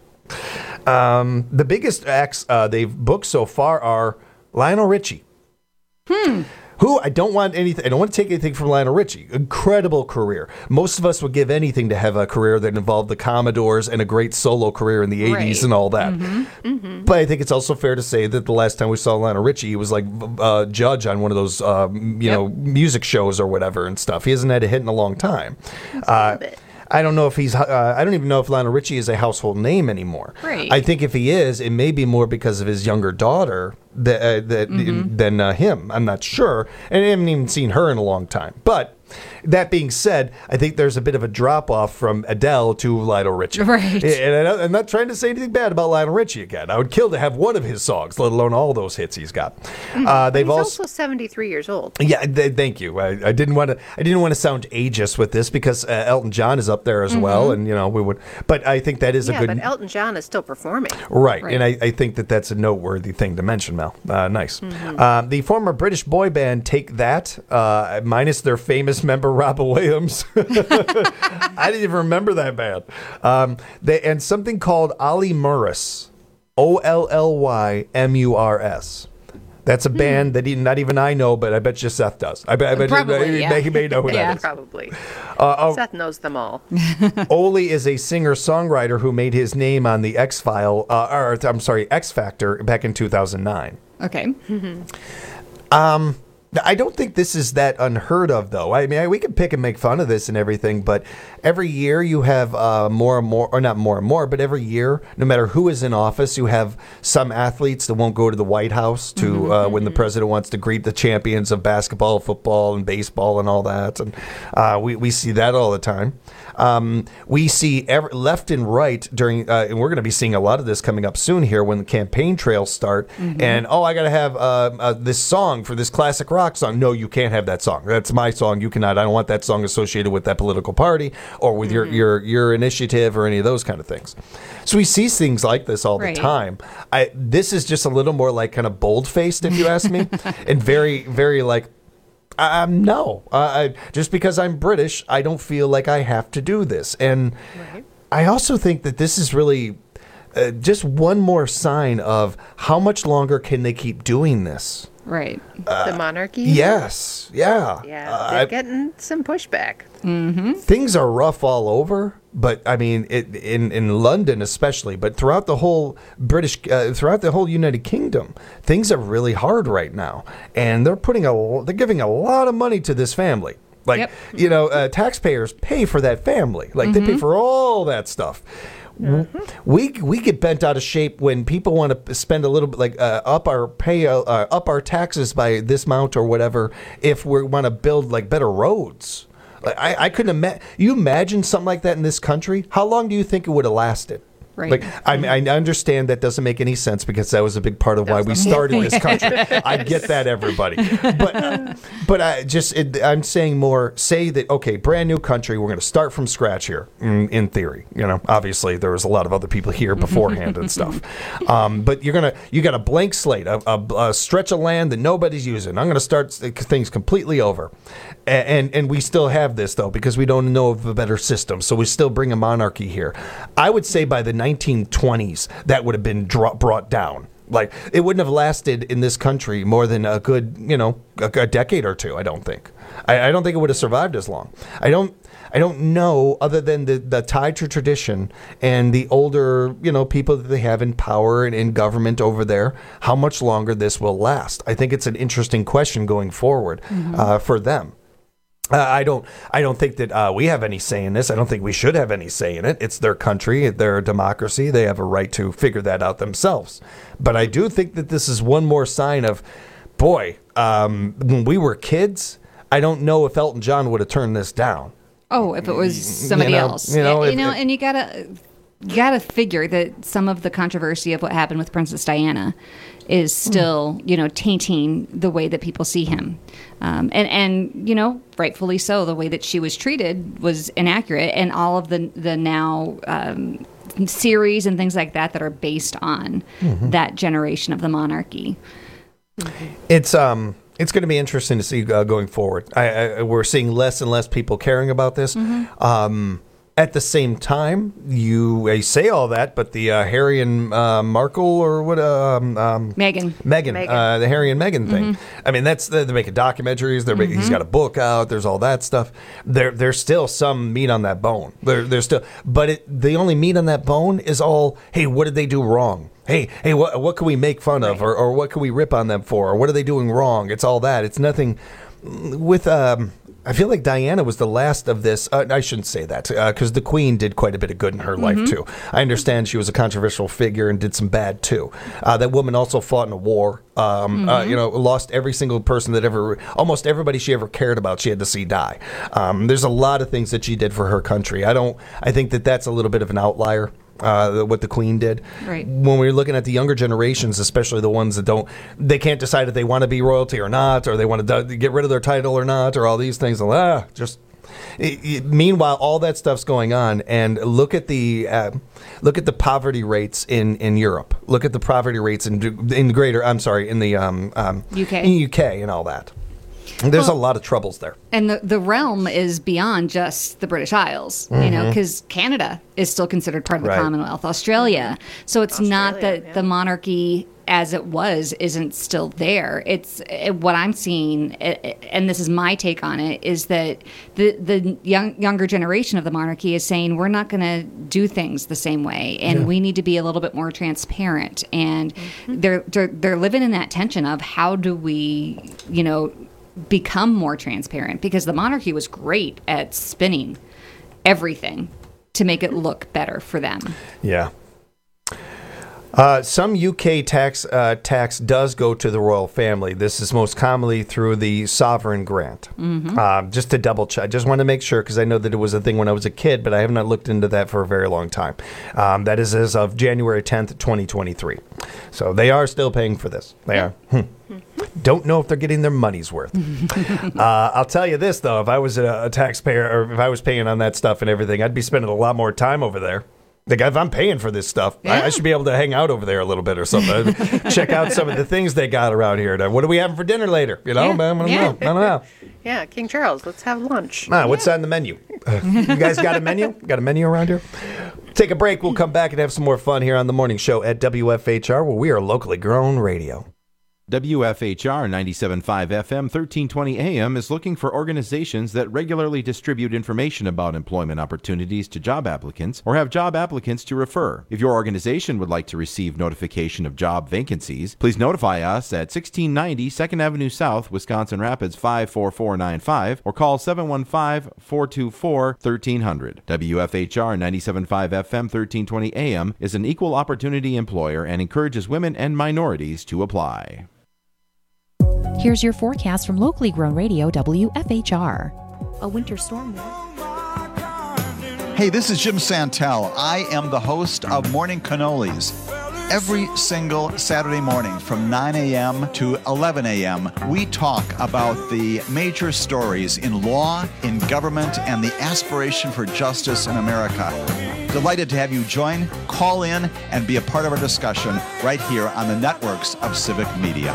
Um, the biggest acts uh, they've booked so far are Lionel Richie. Hmm. Who I don't want anything. I don't want to take anything from Lionel Richie. Incredible career. Most of us would give anything to have a career that involved the Commodores and a great solo career in the eighties right. and all that. Mm-hmm. Mm-hmm. But I think it's also fair to say that the last time we saw Lionel Richie, he was like a uh, judge on one of those, um, you yep. know, music shows or whatever and stuff. He hasn't had a hit in a long time. Uh, a bit. I don't know if he's. Uh, I don't even know if Lionel Richie is a household name anymore. Right. I think if he is, it may be more because of his younger daughter that, uh, that mm-hmm. than uh, him. I'm not sure, and I haven't even seen her in a long time. But That being said, I think there's a bit of a drop off from Adele to Lionel Richie. Right. And I- I'm not trying to say anything bad about Lionel Richie again. I would kill to have one of his songs, let alone all those hits he's got. Uh, they've He's also. also seventy-three years old. Yeah, th- thank you. I, I didn't want to. I didn't want to sound ageist with this because uh, Elton John is up there as well, and you know we would. But I think that is yeah, a good. but Elton John is still performing. Right, and I, I think that that's a noteworthy thing to mention, Mel. Uh, nice. Um, the former British boy band Take That, uh, minus their famous member Robin Williams. I didn't even remember that band. Um, they and something called Olly Murs, O L L Y M U R S. That's a band that even, not even I know, but I bet you Seth does. I bet, I bet Probably, he, yeah. he may know who yeah, that is. probably. Uh, oh, Seth knows them all. Oli is a singer-songwriter who made his name on the X File, uh, or I'm sorry, X Factor back in two thousand nine. Okay. Um, I don't think this is that unheard of, though. I mean, I, we can pick and make fun of this and everything, but every year you have uh, more and more, or not more and more, but every year, no matter who is in office, you have some athletes that won't go to the White House to Mhm, uh, when the president wants to greet the champions of basketball, football, and baseball and all that. And uh, we, we see that all the time. Um, we see every, left and right during, uh, and we're going to be seeing a lot of this coming up soon here when the campaign trails start. Mhm. And, oh, I got to have uh, uh, this song for this classic rock song. No, you can't have that song. That's my song. You cannot. I don't want that song associated with that political party or with your, your, your initiative or any of those kind of things. So we see things like this all Right. the time. I, this is just a little more like kind of bold-faced, if you ask me, and very, very like, Um, no, uh, I, just because I'm British, I don't feel like I have to do this. And I also think that this is really uh, just one more sign of how much longer can they keep doing this. Right. the monarchy? Yes. Yeah. Yeah, Uh, they're I- getting some pushback. Mm-hmm. Things are rough all over, but I mean, it, in in London especially, but throughout the whole British, uh, throughout the whole United Kingdom, things are really hard right now, and they're putting a, they're giving a lot of money to this family. Like, Yep. you know, uh, taxpayers pay for that family. Like they pay Mhm. for all that stuff. W- We we get bent out of shape when people want to spend a little bit, like uh, up our pay, uh, uh, up our taxes by this amount or whatever. If we want to build like better roads, like I, I couldn't imagine. You imagine something like that in this country? How long do you think it would have lasted? Right. Like I, mean, I understand that doesn't make any sense because that was a big part of why we started this country. I get that, everybody. But but I just it, I'm saying more. Say that okay, brand new country. We're going to start from scratch here. In, in theory, you know, obviously there was a lot of other people here beforehand and stuff. Um, but you're gonna you got a blank slate, a, a, a stretch of land that nobody's using. I'm going to start things completely over, and, and and we still have this though because we don't know of a better system. So we still bring a monarchy here. I would say by the nineteen twenties that would have been dro- brought down. Like it wouldn't have lasted in this country more than a good, you know, a, a decade or two. I don't think. I, I don't think it would have survived as long. I don't. I don't know, other than the, the tie to tradition and the older, you know, people that they have in power and in government over there, how much longer this will last. I think it's an interesting question going forward Mhm. uh, for them. Uh, I don't. I don't think that uh, we have any say in this. I don't think we should have any say in it. It's their country, their democracy. They have a right to figure that out themselves. But I do think that this is one more sign of, boy, um, when we were kids, I don't know if Elton John would have turned this down. Oh, if it was somebody You know, else. you know, you if- know, if- and you gotta you gotta figure that some of the controversy of what happened with Princess Diana is still, you know, tainting the way that people see him, um, and and you know, rightfully so. The way that she was treated was inaccurate, and all of the the now um, series and things like that that are based on Mhm. that generation of the monarchy. It's um, it's going to be interesting to see uh, going forward. I, I, we're seeing less and less people caring about this. Mhm. Um, at the same time, you uh, say all that, but the uh, Harry and uh, Markle or what? Um, um, Meghan. Meghan, Meghan. Uh, the Harry and Meghan thing. Mhm. I mean, that's they're making documentaries. They're making, he's got a book out. There's all that stuff. There, there's still some meat on that bone. There, there's still, but it, the only meat on that bone is all. Hey, what did they do wrong? Hey, hey, what what can we make fun of, or or what can we rip on them for, or what are they doing wrong? It's all that. It's nothing with um. I feel like Diana was the last of this. Uh, I shouldn't say that because uh, the Queen did quite a bit of good in her mm-hmm. life, too. I understand she was a controversial figure and did some bad, too. Uh, that woman also fought in a war, um, mm-hmm. uh, you know, lost every single person that ever, almost everybody she ever cared about, she had to see die. Um, there's a lot of things that she did for her country. I don't, I think that that's a little bit of an outlier. Uh, what the Queen did. Right. When we're looking at the younger generations, especially the ones that don't, they can't decide if they want to be royalty or not, or they want to d- get rid of their title or not, or all these things. Ah, just. It, it, meanwhile, all that stuff's going on, and look at the uh, look at the poverty rates in, in Europe. Look at the poverty rates in in greater. I'm sorry, in the um, um, U K, in U K, and all that. There's well, a lot of troubles there. And the, the realm is beyond just the British Isles, mm-hmm. you know, because Canada is still considered part of the right. Commonwealth, Australia. So it's Australia, not that yeah. the monarchy as it was isn't still there. It's it, what I'm seeing, it, and this is my take on it, is that the, the young, younger generation of the monarchy is saying we're not going to do things the same way, and yeah. we need to be a little bit more transparent. And mm-hmm. they're, they're they're living in that tension of how do we, you know, become more transparent, because the monarchy was great at spinning everything to make it look better for them. Yeah. Uh, some U K tax uh, tax does go to the royal family. This is most commonly through the sovereign grant. Mm-hmm. Uh, just to double check, I just want to make sure, because I know that it was a thing when I was a kid, but I have not looked into that for a very long time. Um, that is as of January tenth, twenty twenty-three. So they are still paying for this. They are. Hmm. Don't know if they're getting their money's worth. uh, I'll tell you this, though. If I was a, a taxpayer, or if I was paying on that stuff and everything, I'd be spending a lot more time over there. Like, if I'm paying for this stuff, yeah. I, I should be able to hang out over there a little bit or something. Check out some of the things they got around here. What are we having for dinner later? You know, yeah. I don't yeah. know. I don't know. Yeah, King Charles, let's have lunch. Ah, what's yeah. on the menu? Uh, you guys got a menu? Got a menu around here? Take a break. We'll come back and have some more fun here on the morning show at W F H R, where we are locally grown radio. W F H R ninety-seven point five F M thirteen twenty A M is looking for organizations that regularly distribute information about employment opportunities to job applicants or have job applicants to refer. If your organization would like to receive notification of job vacancies, please notify us at sixteen ninety second Avenue South, Wisconsin Rapids five four four nine five, or call seven one five, four two four, one three zero zero. W F H R ninety-seven point five F M thirteen twenty A M is an equal opportunity employer and encourages women and minorities to apply. Here's your forecast from locally grown radio W F H R. A winter storm. Hey, this is Jim Santel. I am the host of Morning Cannolis. Every single Saturday morning from nine a.m. to eleven a.m., we talk about the major stories in law, in government, and the aspiration for justice in America. Delighted to have you join, call in, and be a part of our discussion right here on the networks of Civic Media.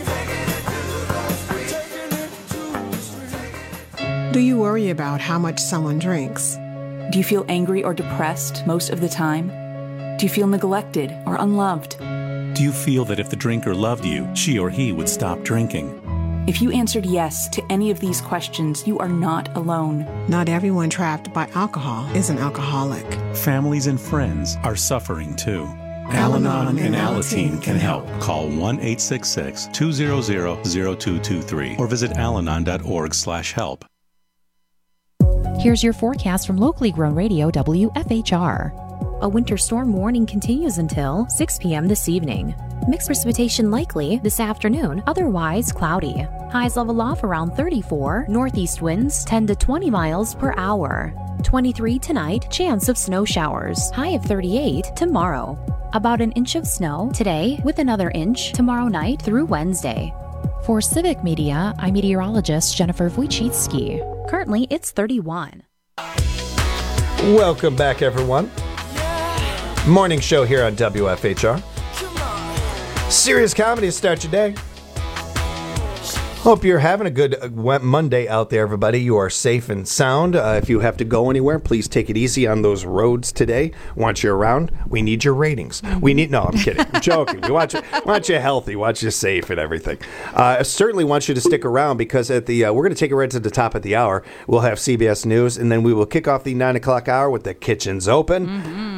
Do you worry about how much someone drinks? Do you feel angry or depressed most of the time? Do you feel neglected or unloved? Do you feel that if the drinker loved you, she or he would stop drinking? If you answered yes to any of these questions, you are not alone. Not everyone trapped by alcohol is an alcoholic. Families and friends are suffering too. Al-Anon and Alateen can help. Call one eight six six, two zero zero, zero two two three or visit alanon dot org slash help. Here's your forecast from locally grown radio W F H R. A winter storm warning continues until six p.m. this evening. Mixed precipitation likely this afternoon, otherwise cloudy. Highs level off around thirty-four, northeast winds ten to twenty miles per hour. twenty-three tonight, chance of snow showers. High of thirty-eight tomorrow. About an inch of snow today, with another inch tomorrow night through Wednesday. For Civic Media, I'm meteorologist Jennifer Wojcicki. Currently, it's thirty-one. Welcome back, everyone. Morning show here on W F H R. Serious comedy to start your day. Hope you're having a good Monday out there, everybody. You are safe and sound. Uh, if you have to go anywhere, please take it easy on those roads today. Want you around. We need your ratings. We need. No, I'm kidding. I'm joking. We want you, want you healthy. Want you safe and everything. Uh, I certainly want you to stick around because at the uh, we're going to take it right to the top of the hour. We'll have C B S News, and then we will kick off the nine o'clock hour with the kitchens open. Mm-hmm.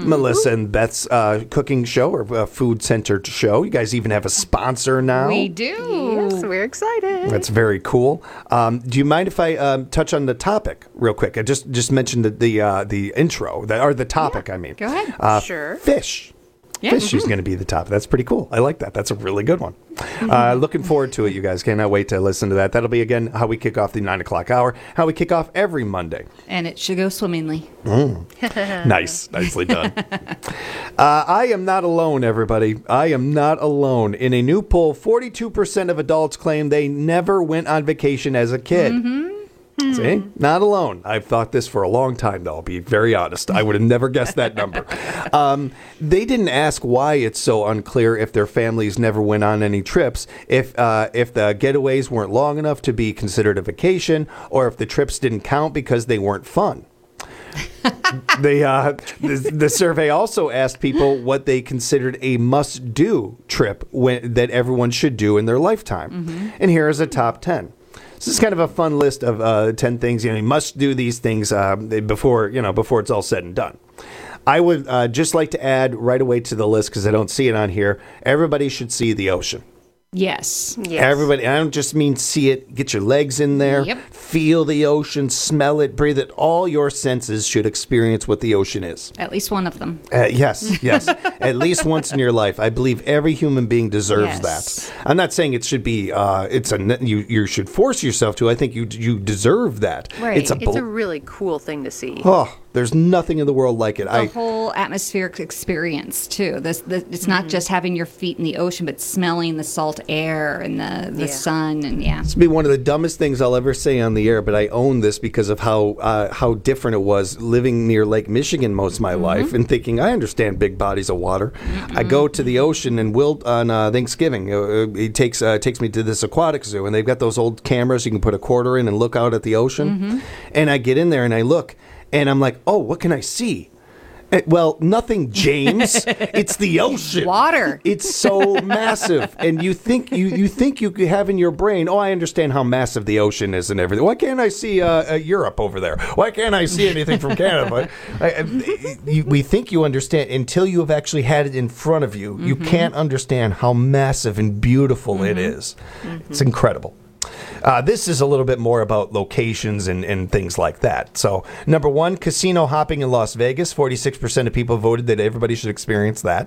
Melissa and Beth's uh, cooking show or uh, food-centered show. You guys even have a sponsor now. We do. Yes, we're excited. That's very cool. Um, do you mind if I um, touch on the topic real quick? I just just mentioned the the, uh, the intro, the, or the topic, I mean. Go ahead. Uh, Sure. Fish. Yeah. Fish Mhm. is going to be the topic. That's pretty cool. I like that. That's a really good one. Uh, looking forward to it, you guys. Cannot wait to listen to that. That'll be, again, how we kick off the nine o'clock hour, how we kick off every Monday. And it should go swimmingly. Mm. Nice. Nicely done. Uh, I am not alone, everybody. I am not alone. In a new poll, forty-two percent of adults claim they never went on vacation as a kid. Mm-hmm. See? Not alone. I've thought this for a long time, though. I'll be very honest. I would have never guessed that number. Um, they didn't ask why it's so unclear if their families never went on any trips, if uh, if the getaways weren't long enough to be considered a vacation, or if the trips didn't count because they weren't fun. the, uh, the the survey also asked people what they considered a must-do trip when, that everyone should do in their lifetime. Mm-hmm. And here is a top ten. This is kind of a fun list of uh, ten things. You know, you must do these things uh, before you know before it's all said and done. I would uh, just like to add right away to the list because I don't see it on here. Everybody should see the ocean. Yes. Yes. Everybody, I don't just mean see it, get your legs in there, Yep. feel the ocean, smell it, breathe it. All your senses should experience what the ocean is. At least one of them. Uh, yes, yes. At least once in your life. I believe every human being deserves Yes. that. I'm not saying it should be, uh, it's a, you, you should force yourself to. I think you you deserve that. Right. It's a, It's bel- a really cool thing to see. oh, there's nothing in the world like it. The I whole atmospheric experience too. This, the, it's not just having your feet in the ocean, but smelling the salt air and the, the Yeah. sun, and yeah. This will be one of the dumbest things I'll ever say on the air, but I own this because of how uh, how different it was living near Lake Michigan most of my life and thinking, I understand big bodies of water. I go to the ocean, and Will, on uh, Thanksgiving, uh, he takes, uh, takes me to this aquatic zoo, and they've got those old cameras you can put a quarter in and look out at the ocean. And I get in there, and I look, and I'm like, oh, what can I see? Eh, Well, nothing, James. It's the ocean. Water. It's so massive, and you think you, you think you could have in your brain, oh, I understand how massive the ocean is and everything. Why can't I see uh, uh, Europe over there? Why can't I see anything from Canada? I, I, you, we think you understand until you have actually had it in front of you. You can't understand how massive and beautiful it is. It's incredible. Uh, this is a little bit more about locations and, and things like that. So, number one, casino hopping in Las Vegas. forty-six percent of people voted that everybody should experience that.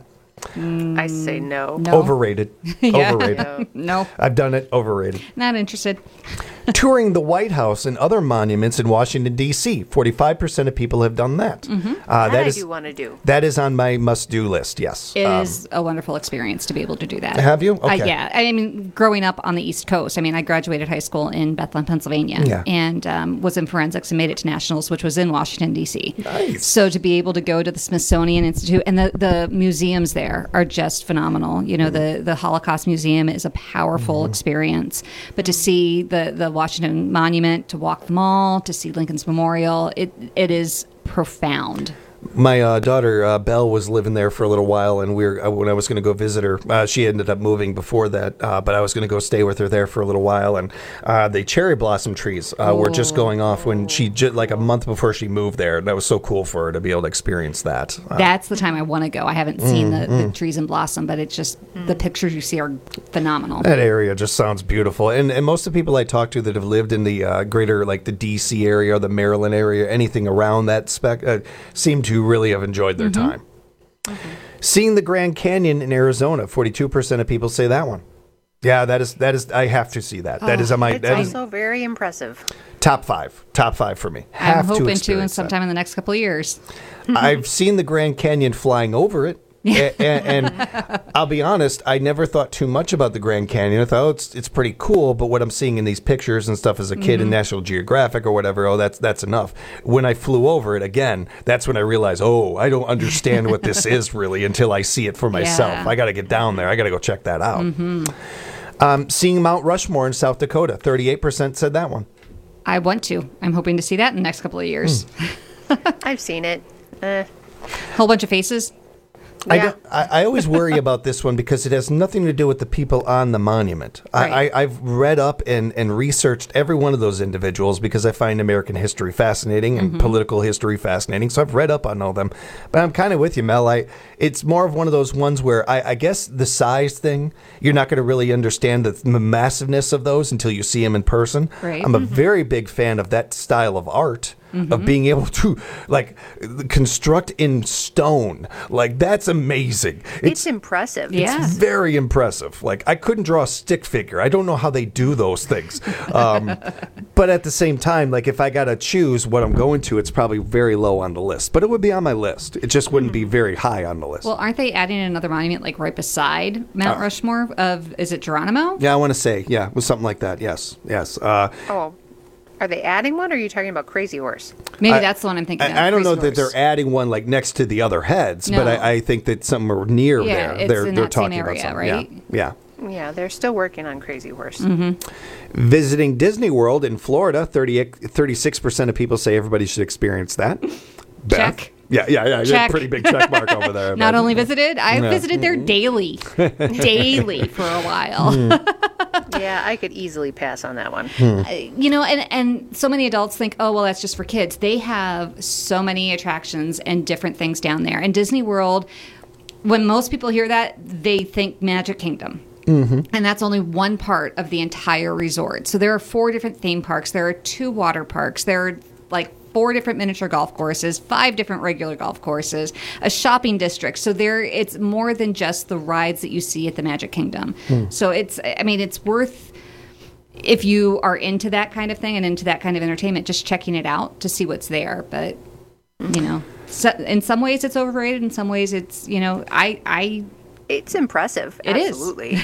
I say no. No. Overrated. Yeah. Overrated. No, I've done it. Overrated. not interested. Touring the White House and other monuments in Washington, D C forty-five percent of people have done that. Mm-hmm. Uh, That, that I is do want to do. that is on my must-do list, yes. It Um, is a wonderful experience to be able to do that. Have you? Uh, Okay. yeah. I mean, growing up on the East Coast, I mean, I graduated high school in Bethlehem, Pennsylvania, Yeah. and um, was in forensics and made it to nationals, which was in Washington, D C. Nice. So to be able to go to the Smithsonian Institute, and the, the museums there are just phenomenal. You know, the, the Holocaust Museum is a powerful Mm-hmm. experience. But to see the, the Washington Monument, to walk the mall, to see Lincoln's Memorial, it it is profound. My uh, daughter uh, Belle was living there for a little while, and we were uh, when I was going to go visit her. Uh, she ended up moving before that, uh, but I was going to go stay with her there for a little while. And uh, the cherry blossom trees uh, were just going off when she ju- like a month before she moved there. That was so cool for her to be able to experience that. Uh, That's the time I want to go. I haven't seen Mm, the, the mm. trees in blossom, but it's just the pictures you see are phenomenal. That area just sounds beautiful, and and most of the people I talk to that have lived in the uh, greater like the D C area or the Maryland area, anything around that spec, uh, seem to really have enjoyed their time. Seeing the Grand Canyon in Arizona, forty-two percent of people say that one. Yeah, that is that is. I have to see that. That is on my It's that is also very impressive. top five. Top five for me. I'm Have hoping to, in experience that. sometime in the next couple of years. I've seen the Grand Canyon flying over it. A- and, and I'll be honest, I never thought too much about the Grand Canyon. I thought, oh, it's it's pretty cool, but what I'm seeing in these pictures and stuff as a kid in Mhm. National Geographic or whatever, oh, that's that's enough. When I flew over it again, that's when I realized, oh, I don't understand what this is really until I see it for myself. Yeah. I got to get down there. I got to go check that out. hmm Um, seeing Mount Rushmore in South Dakota, thirty-eight percent said that one. I want to. I'm hoping to see that in the next couple of years. Hmm. I've seen it. Eh. Whole bunch of faces. I, Yeah. don't, I, I always worry about this one because it has nothing to do with the people on the monument. Right. I, I, I've read up and, and researched every one of those individuals because I find American history fascinating and Mhm. political history fascinating. So I've read up on all them. But I'm kind of with you, Mel. I, it's more of one of those ones where I, I guess the size thing, you're not going to really understand the, the massiveness of those until you see them in person. Right. I'm a Mhm. very big fan of that style of art. Mhm. Of being able to like construct in stone, like that's amazing. It's, impressive. It's very impressive. Like I couldn't draw a stick figure. I don't know how they do those things. Um, but at the same time, like if I got to choose what I'm going to, it's probably very low on the list. But it would be on my list. It just wouldn't be very high on the list. Well, aren't they adding another monument like right beside Mount Uh, Rushmore of, is it Geronimo? Yeah, I want to say, yeah, it was something like that. Yes, yes. Uh, Oh, are they adding one, or are you talking about Crazy Horse? Maybe I- that's the one I'm thinking of. I, I don't know Crazy that they're Horse. adding one like next to the other heads, No. but I, I think that somewhere near Yeah, there, it's they're in they're that same talking about area, something. right? Yeah. yeah. Yeah, they're still working on Crazy Horse. Mm-hmm. Visiting Disney World in Florida, thirty-six percent of people say everybody should experience that. Beth? Check. Yeah, yeah, yeah. You have Check. a pretty big check mark over there. Not but- only visited, I've Yeah. visited there daily, daily for a while. Yeah, I could easily pass on that one. Hmm. Uh, you know, and and so many adults think, oh, well, that's just for kids. They have so many attractions and different things down there. And Disney World, when most people hear that, they think Magic Kingdom. Mm-hmm. And that's only one part of the entire resort. So there are four different theme parks. There are two water parks. There are like four different miniature golf courses, five different regular golf courses, a shopping district. So there, it's more than just the rides that you see at the Magic Kingdom. Hmm. So it's, I mean, it's worth, if you are into that kind of thing and into that kind of entertainment, just checking it out to see what's there. But, you know, so, in some ways it's overrated. In some ways it's, you know, I, I, It's impressive. It is. Absolutely.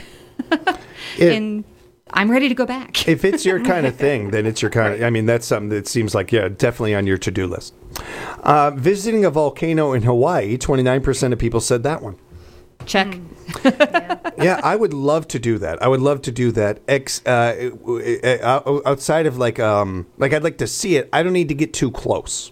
If- and I'm ready to go back. If it's your kind of thing, then it's your kind of. I mean, that's something that seems like, yeah, definitely on your to-do list. Uh, visiting a volcano in Hawaii, twenty-nine percent of people said that one. Check. Yeah, I would love to do that. I would love to do that. Ex, uh, uh, outside of like, um, like I'd like to see it. I don't need to get too close.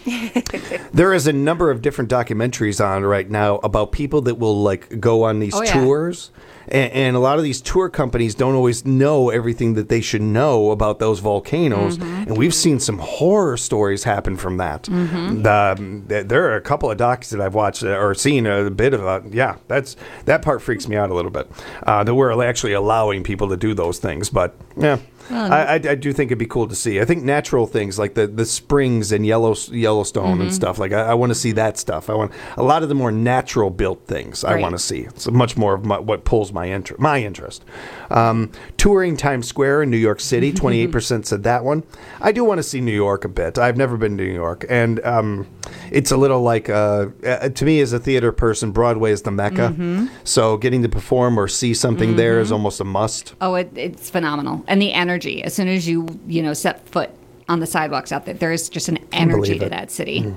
There is a number of different documentaries on right now about people that will like go on these Oh, yeah. tours. And, and a lot of these tour companies don't always know everything that they should know about those volcanoes. Mm-hmm. And we've seen some horror stories happen from that. Mhm. The, th- there are a couple of docs that I've watched uh, or seen a bit of. Uh, yeah, that's that part freaks me out a little bit. Uh, that we're actually allowing people to do those things. But yeah, Well, I, I, I do think it'd be cool to see. I think natural things like the, the springs in Yellow, Yellowstone and Mhm. stuff. Like I, I want to see that stuff. I want a lot of the more natural built things. I Right. want to see. It's much more of my, what pulls my interest. My interest. Um, touring Times Square in New York City. twenty-eight percent said that one. I do want to see New York a bit. I've never been to New York, and um, it's a little like uh, uh, to me as a theater person, Broadway is the mecca. Mhm. So getting to perform or see something there is Mhm. almost a must. Oh, it, it's phenomenal. And the energy, as soon as you, you know, set foot on the sidewalks out there, there is just an energy believe to it. that city. Mm.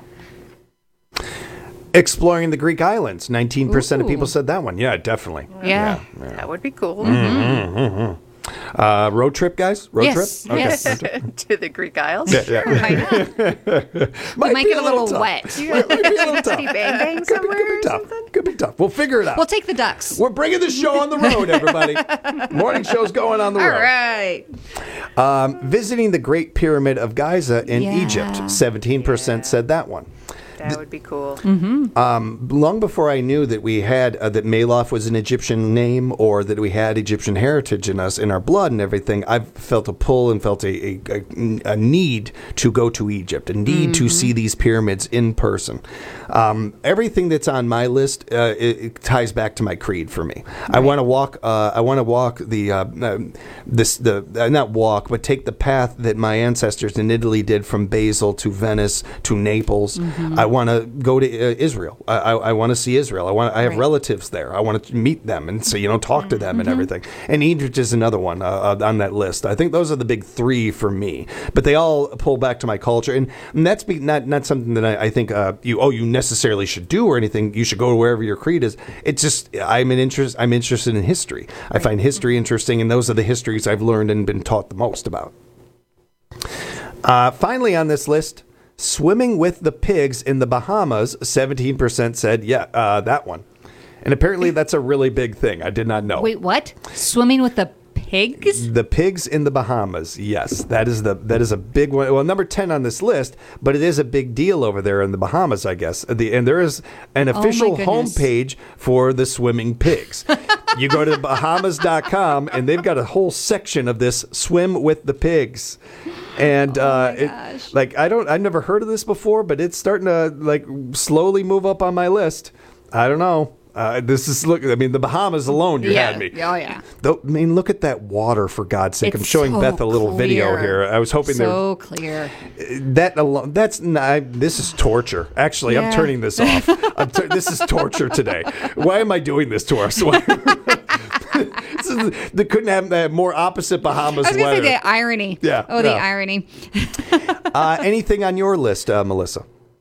Exploring the Greek islands. nineteen percent of Ooh. people said that one. Yeah, definitely. Yeah. That would be cool. Mhm, mhm. Uh, road trip, guys? Road Yes, trip? yes. Road trip? To the Greek Isles? Yeah, yeah. Sure, why not? We Might might be get a little tough. wet. You got like a city bang bang somewhere? Could be tough. Could be tough. We'll figure it out. We'll take the ducks. We're bringing the show on the road, everybody. Morning show's going on the All road. right. Um, visiting the Great Pyramid of Giza in Yeah. Egypt. seventeen percent said that one. That would be cool. Mm-hmm. Um, long before I knew that we had uh, that Malof was an Egyptian name or that we had Egyptian heritage in us, in our blood and everything, I've felt a pull and felt a, a, a, a need to go to Egypt, a need to see these pyramids in person. Um, everything that's on my list uh, it, it ties back to my creed for me. I want to walk. Uh, I want to walk the uh, uh, this the uh, not walk, but take the path that my ancestors in Italy did from Basel to Venice to Naples. Mhm. I want to go to uh, Israel. I, I, I want to see Israel. I want. I have Right. relatives there. I want to meet them and so you know talk to them and everything. And Egypt is another one uh, uh, on that list. I think those are the big three for me. But they all pull back to my culture, and, and that's be, not not something that I, I think uh, you oh you necessarily should do or anything. You should go to wherever your creed is. It's just I'm an interest. I'm interested in history. I find history interesting, and those are the histories I've learned and been taught the most about. Uh, finally, on this list. Swimming with the pigs in the Bahamas, seventeen percent said, yeah, uh, that one. And apparently that's a really big thing. I did not know. Wait, what? Swimming with the pigs? The pigs in the Bahamas. Yes, that is the that is a big one. Well, number ten on this list, but it is a big deal over there in the Bahamas, I guess. The, and there is an official Oh, my goodness. homepage for the swimming pigs. You go to Bahamas dot com, and they've got a whole section of this swim with the pigs. And uh, it, like I don't, I've never heard of this before, but it's starting to like slowly move up on my list. I don't know. Uh, this is look. I mean, the Bahamas alone, you yeah. had me. Oh yeah. Though, I mean, look at that water, for God's sake. It's I'm showing so Beth a little clear. video here. I was hoping so clear. there. That alone. That's not. This is torture. Actually, Yeah. I'm turning this off. I'm tur- this is torture today. Why am I doing this to us? Why- This is, they couldn't have that more opposite Bahamas I was going to weather. say the irony. Yeah, Oh, the yeah. irony. uh, anything on your list, uh, Melissa?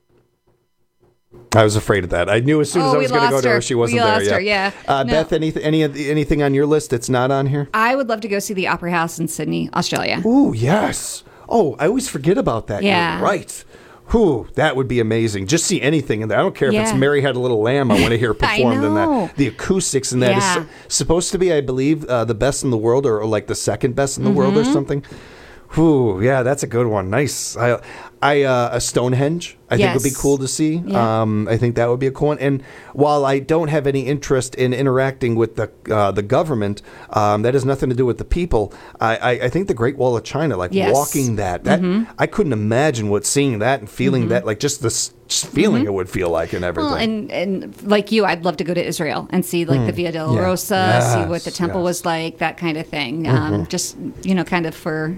I was afraid of that. I knew as soon as Oh, I we was going to go lost to her, her. she wasn't We there. lost her, yeah. Uh, No. Beth, anything, any of the, anything on your list that's not on here? I would love to go see the Opera House in Sydney, Australia. Ooh, yes. Oh, I always forget about that. Yeah. You're right. Whew, that would be amazing. Just see anything in there. I don't care if it's Yeah. Mary Had a Little Lamb. I want to hear it I performed in know. that. The acoustics in that is Yeah. so- supposed to be, I believe, uh, the best in the world, or, or like the second best in the world, or Mhm. something. Whew, yeah, that's a good one. Nice. I, I uh, a Stonehenge, I think would be Yes. cool to see. Yeah. Um, I think that would be a cool one. And while I don't have any interest in interacting with the uh, the government, um, that has nothing to do with the people. I, I, I think the Great Wall of China, like Yes. walking that, that Mhm. I couldn't imagine what seeing that and feeling Mhm. that, like just the s- just feeling Mhm. it would feel like and everything. Well, and, and like you, I'd love to go to Israel and see like the Mm. Via Yeah. Dolorosa, see what the Yes, temple yes. was like, that kind of thing. Mhm. Um, just, you know, kind of for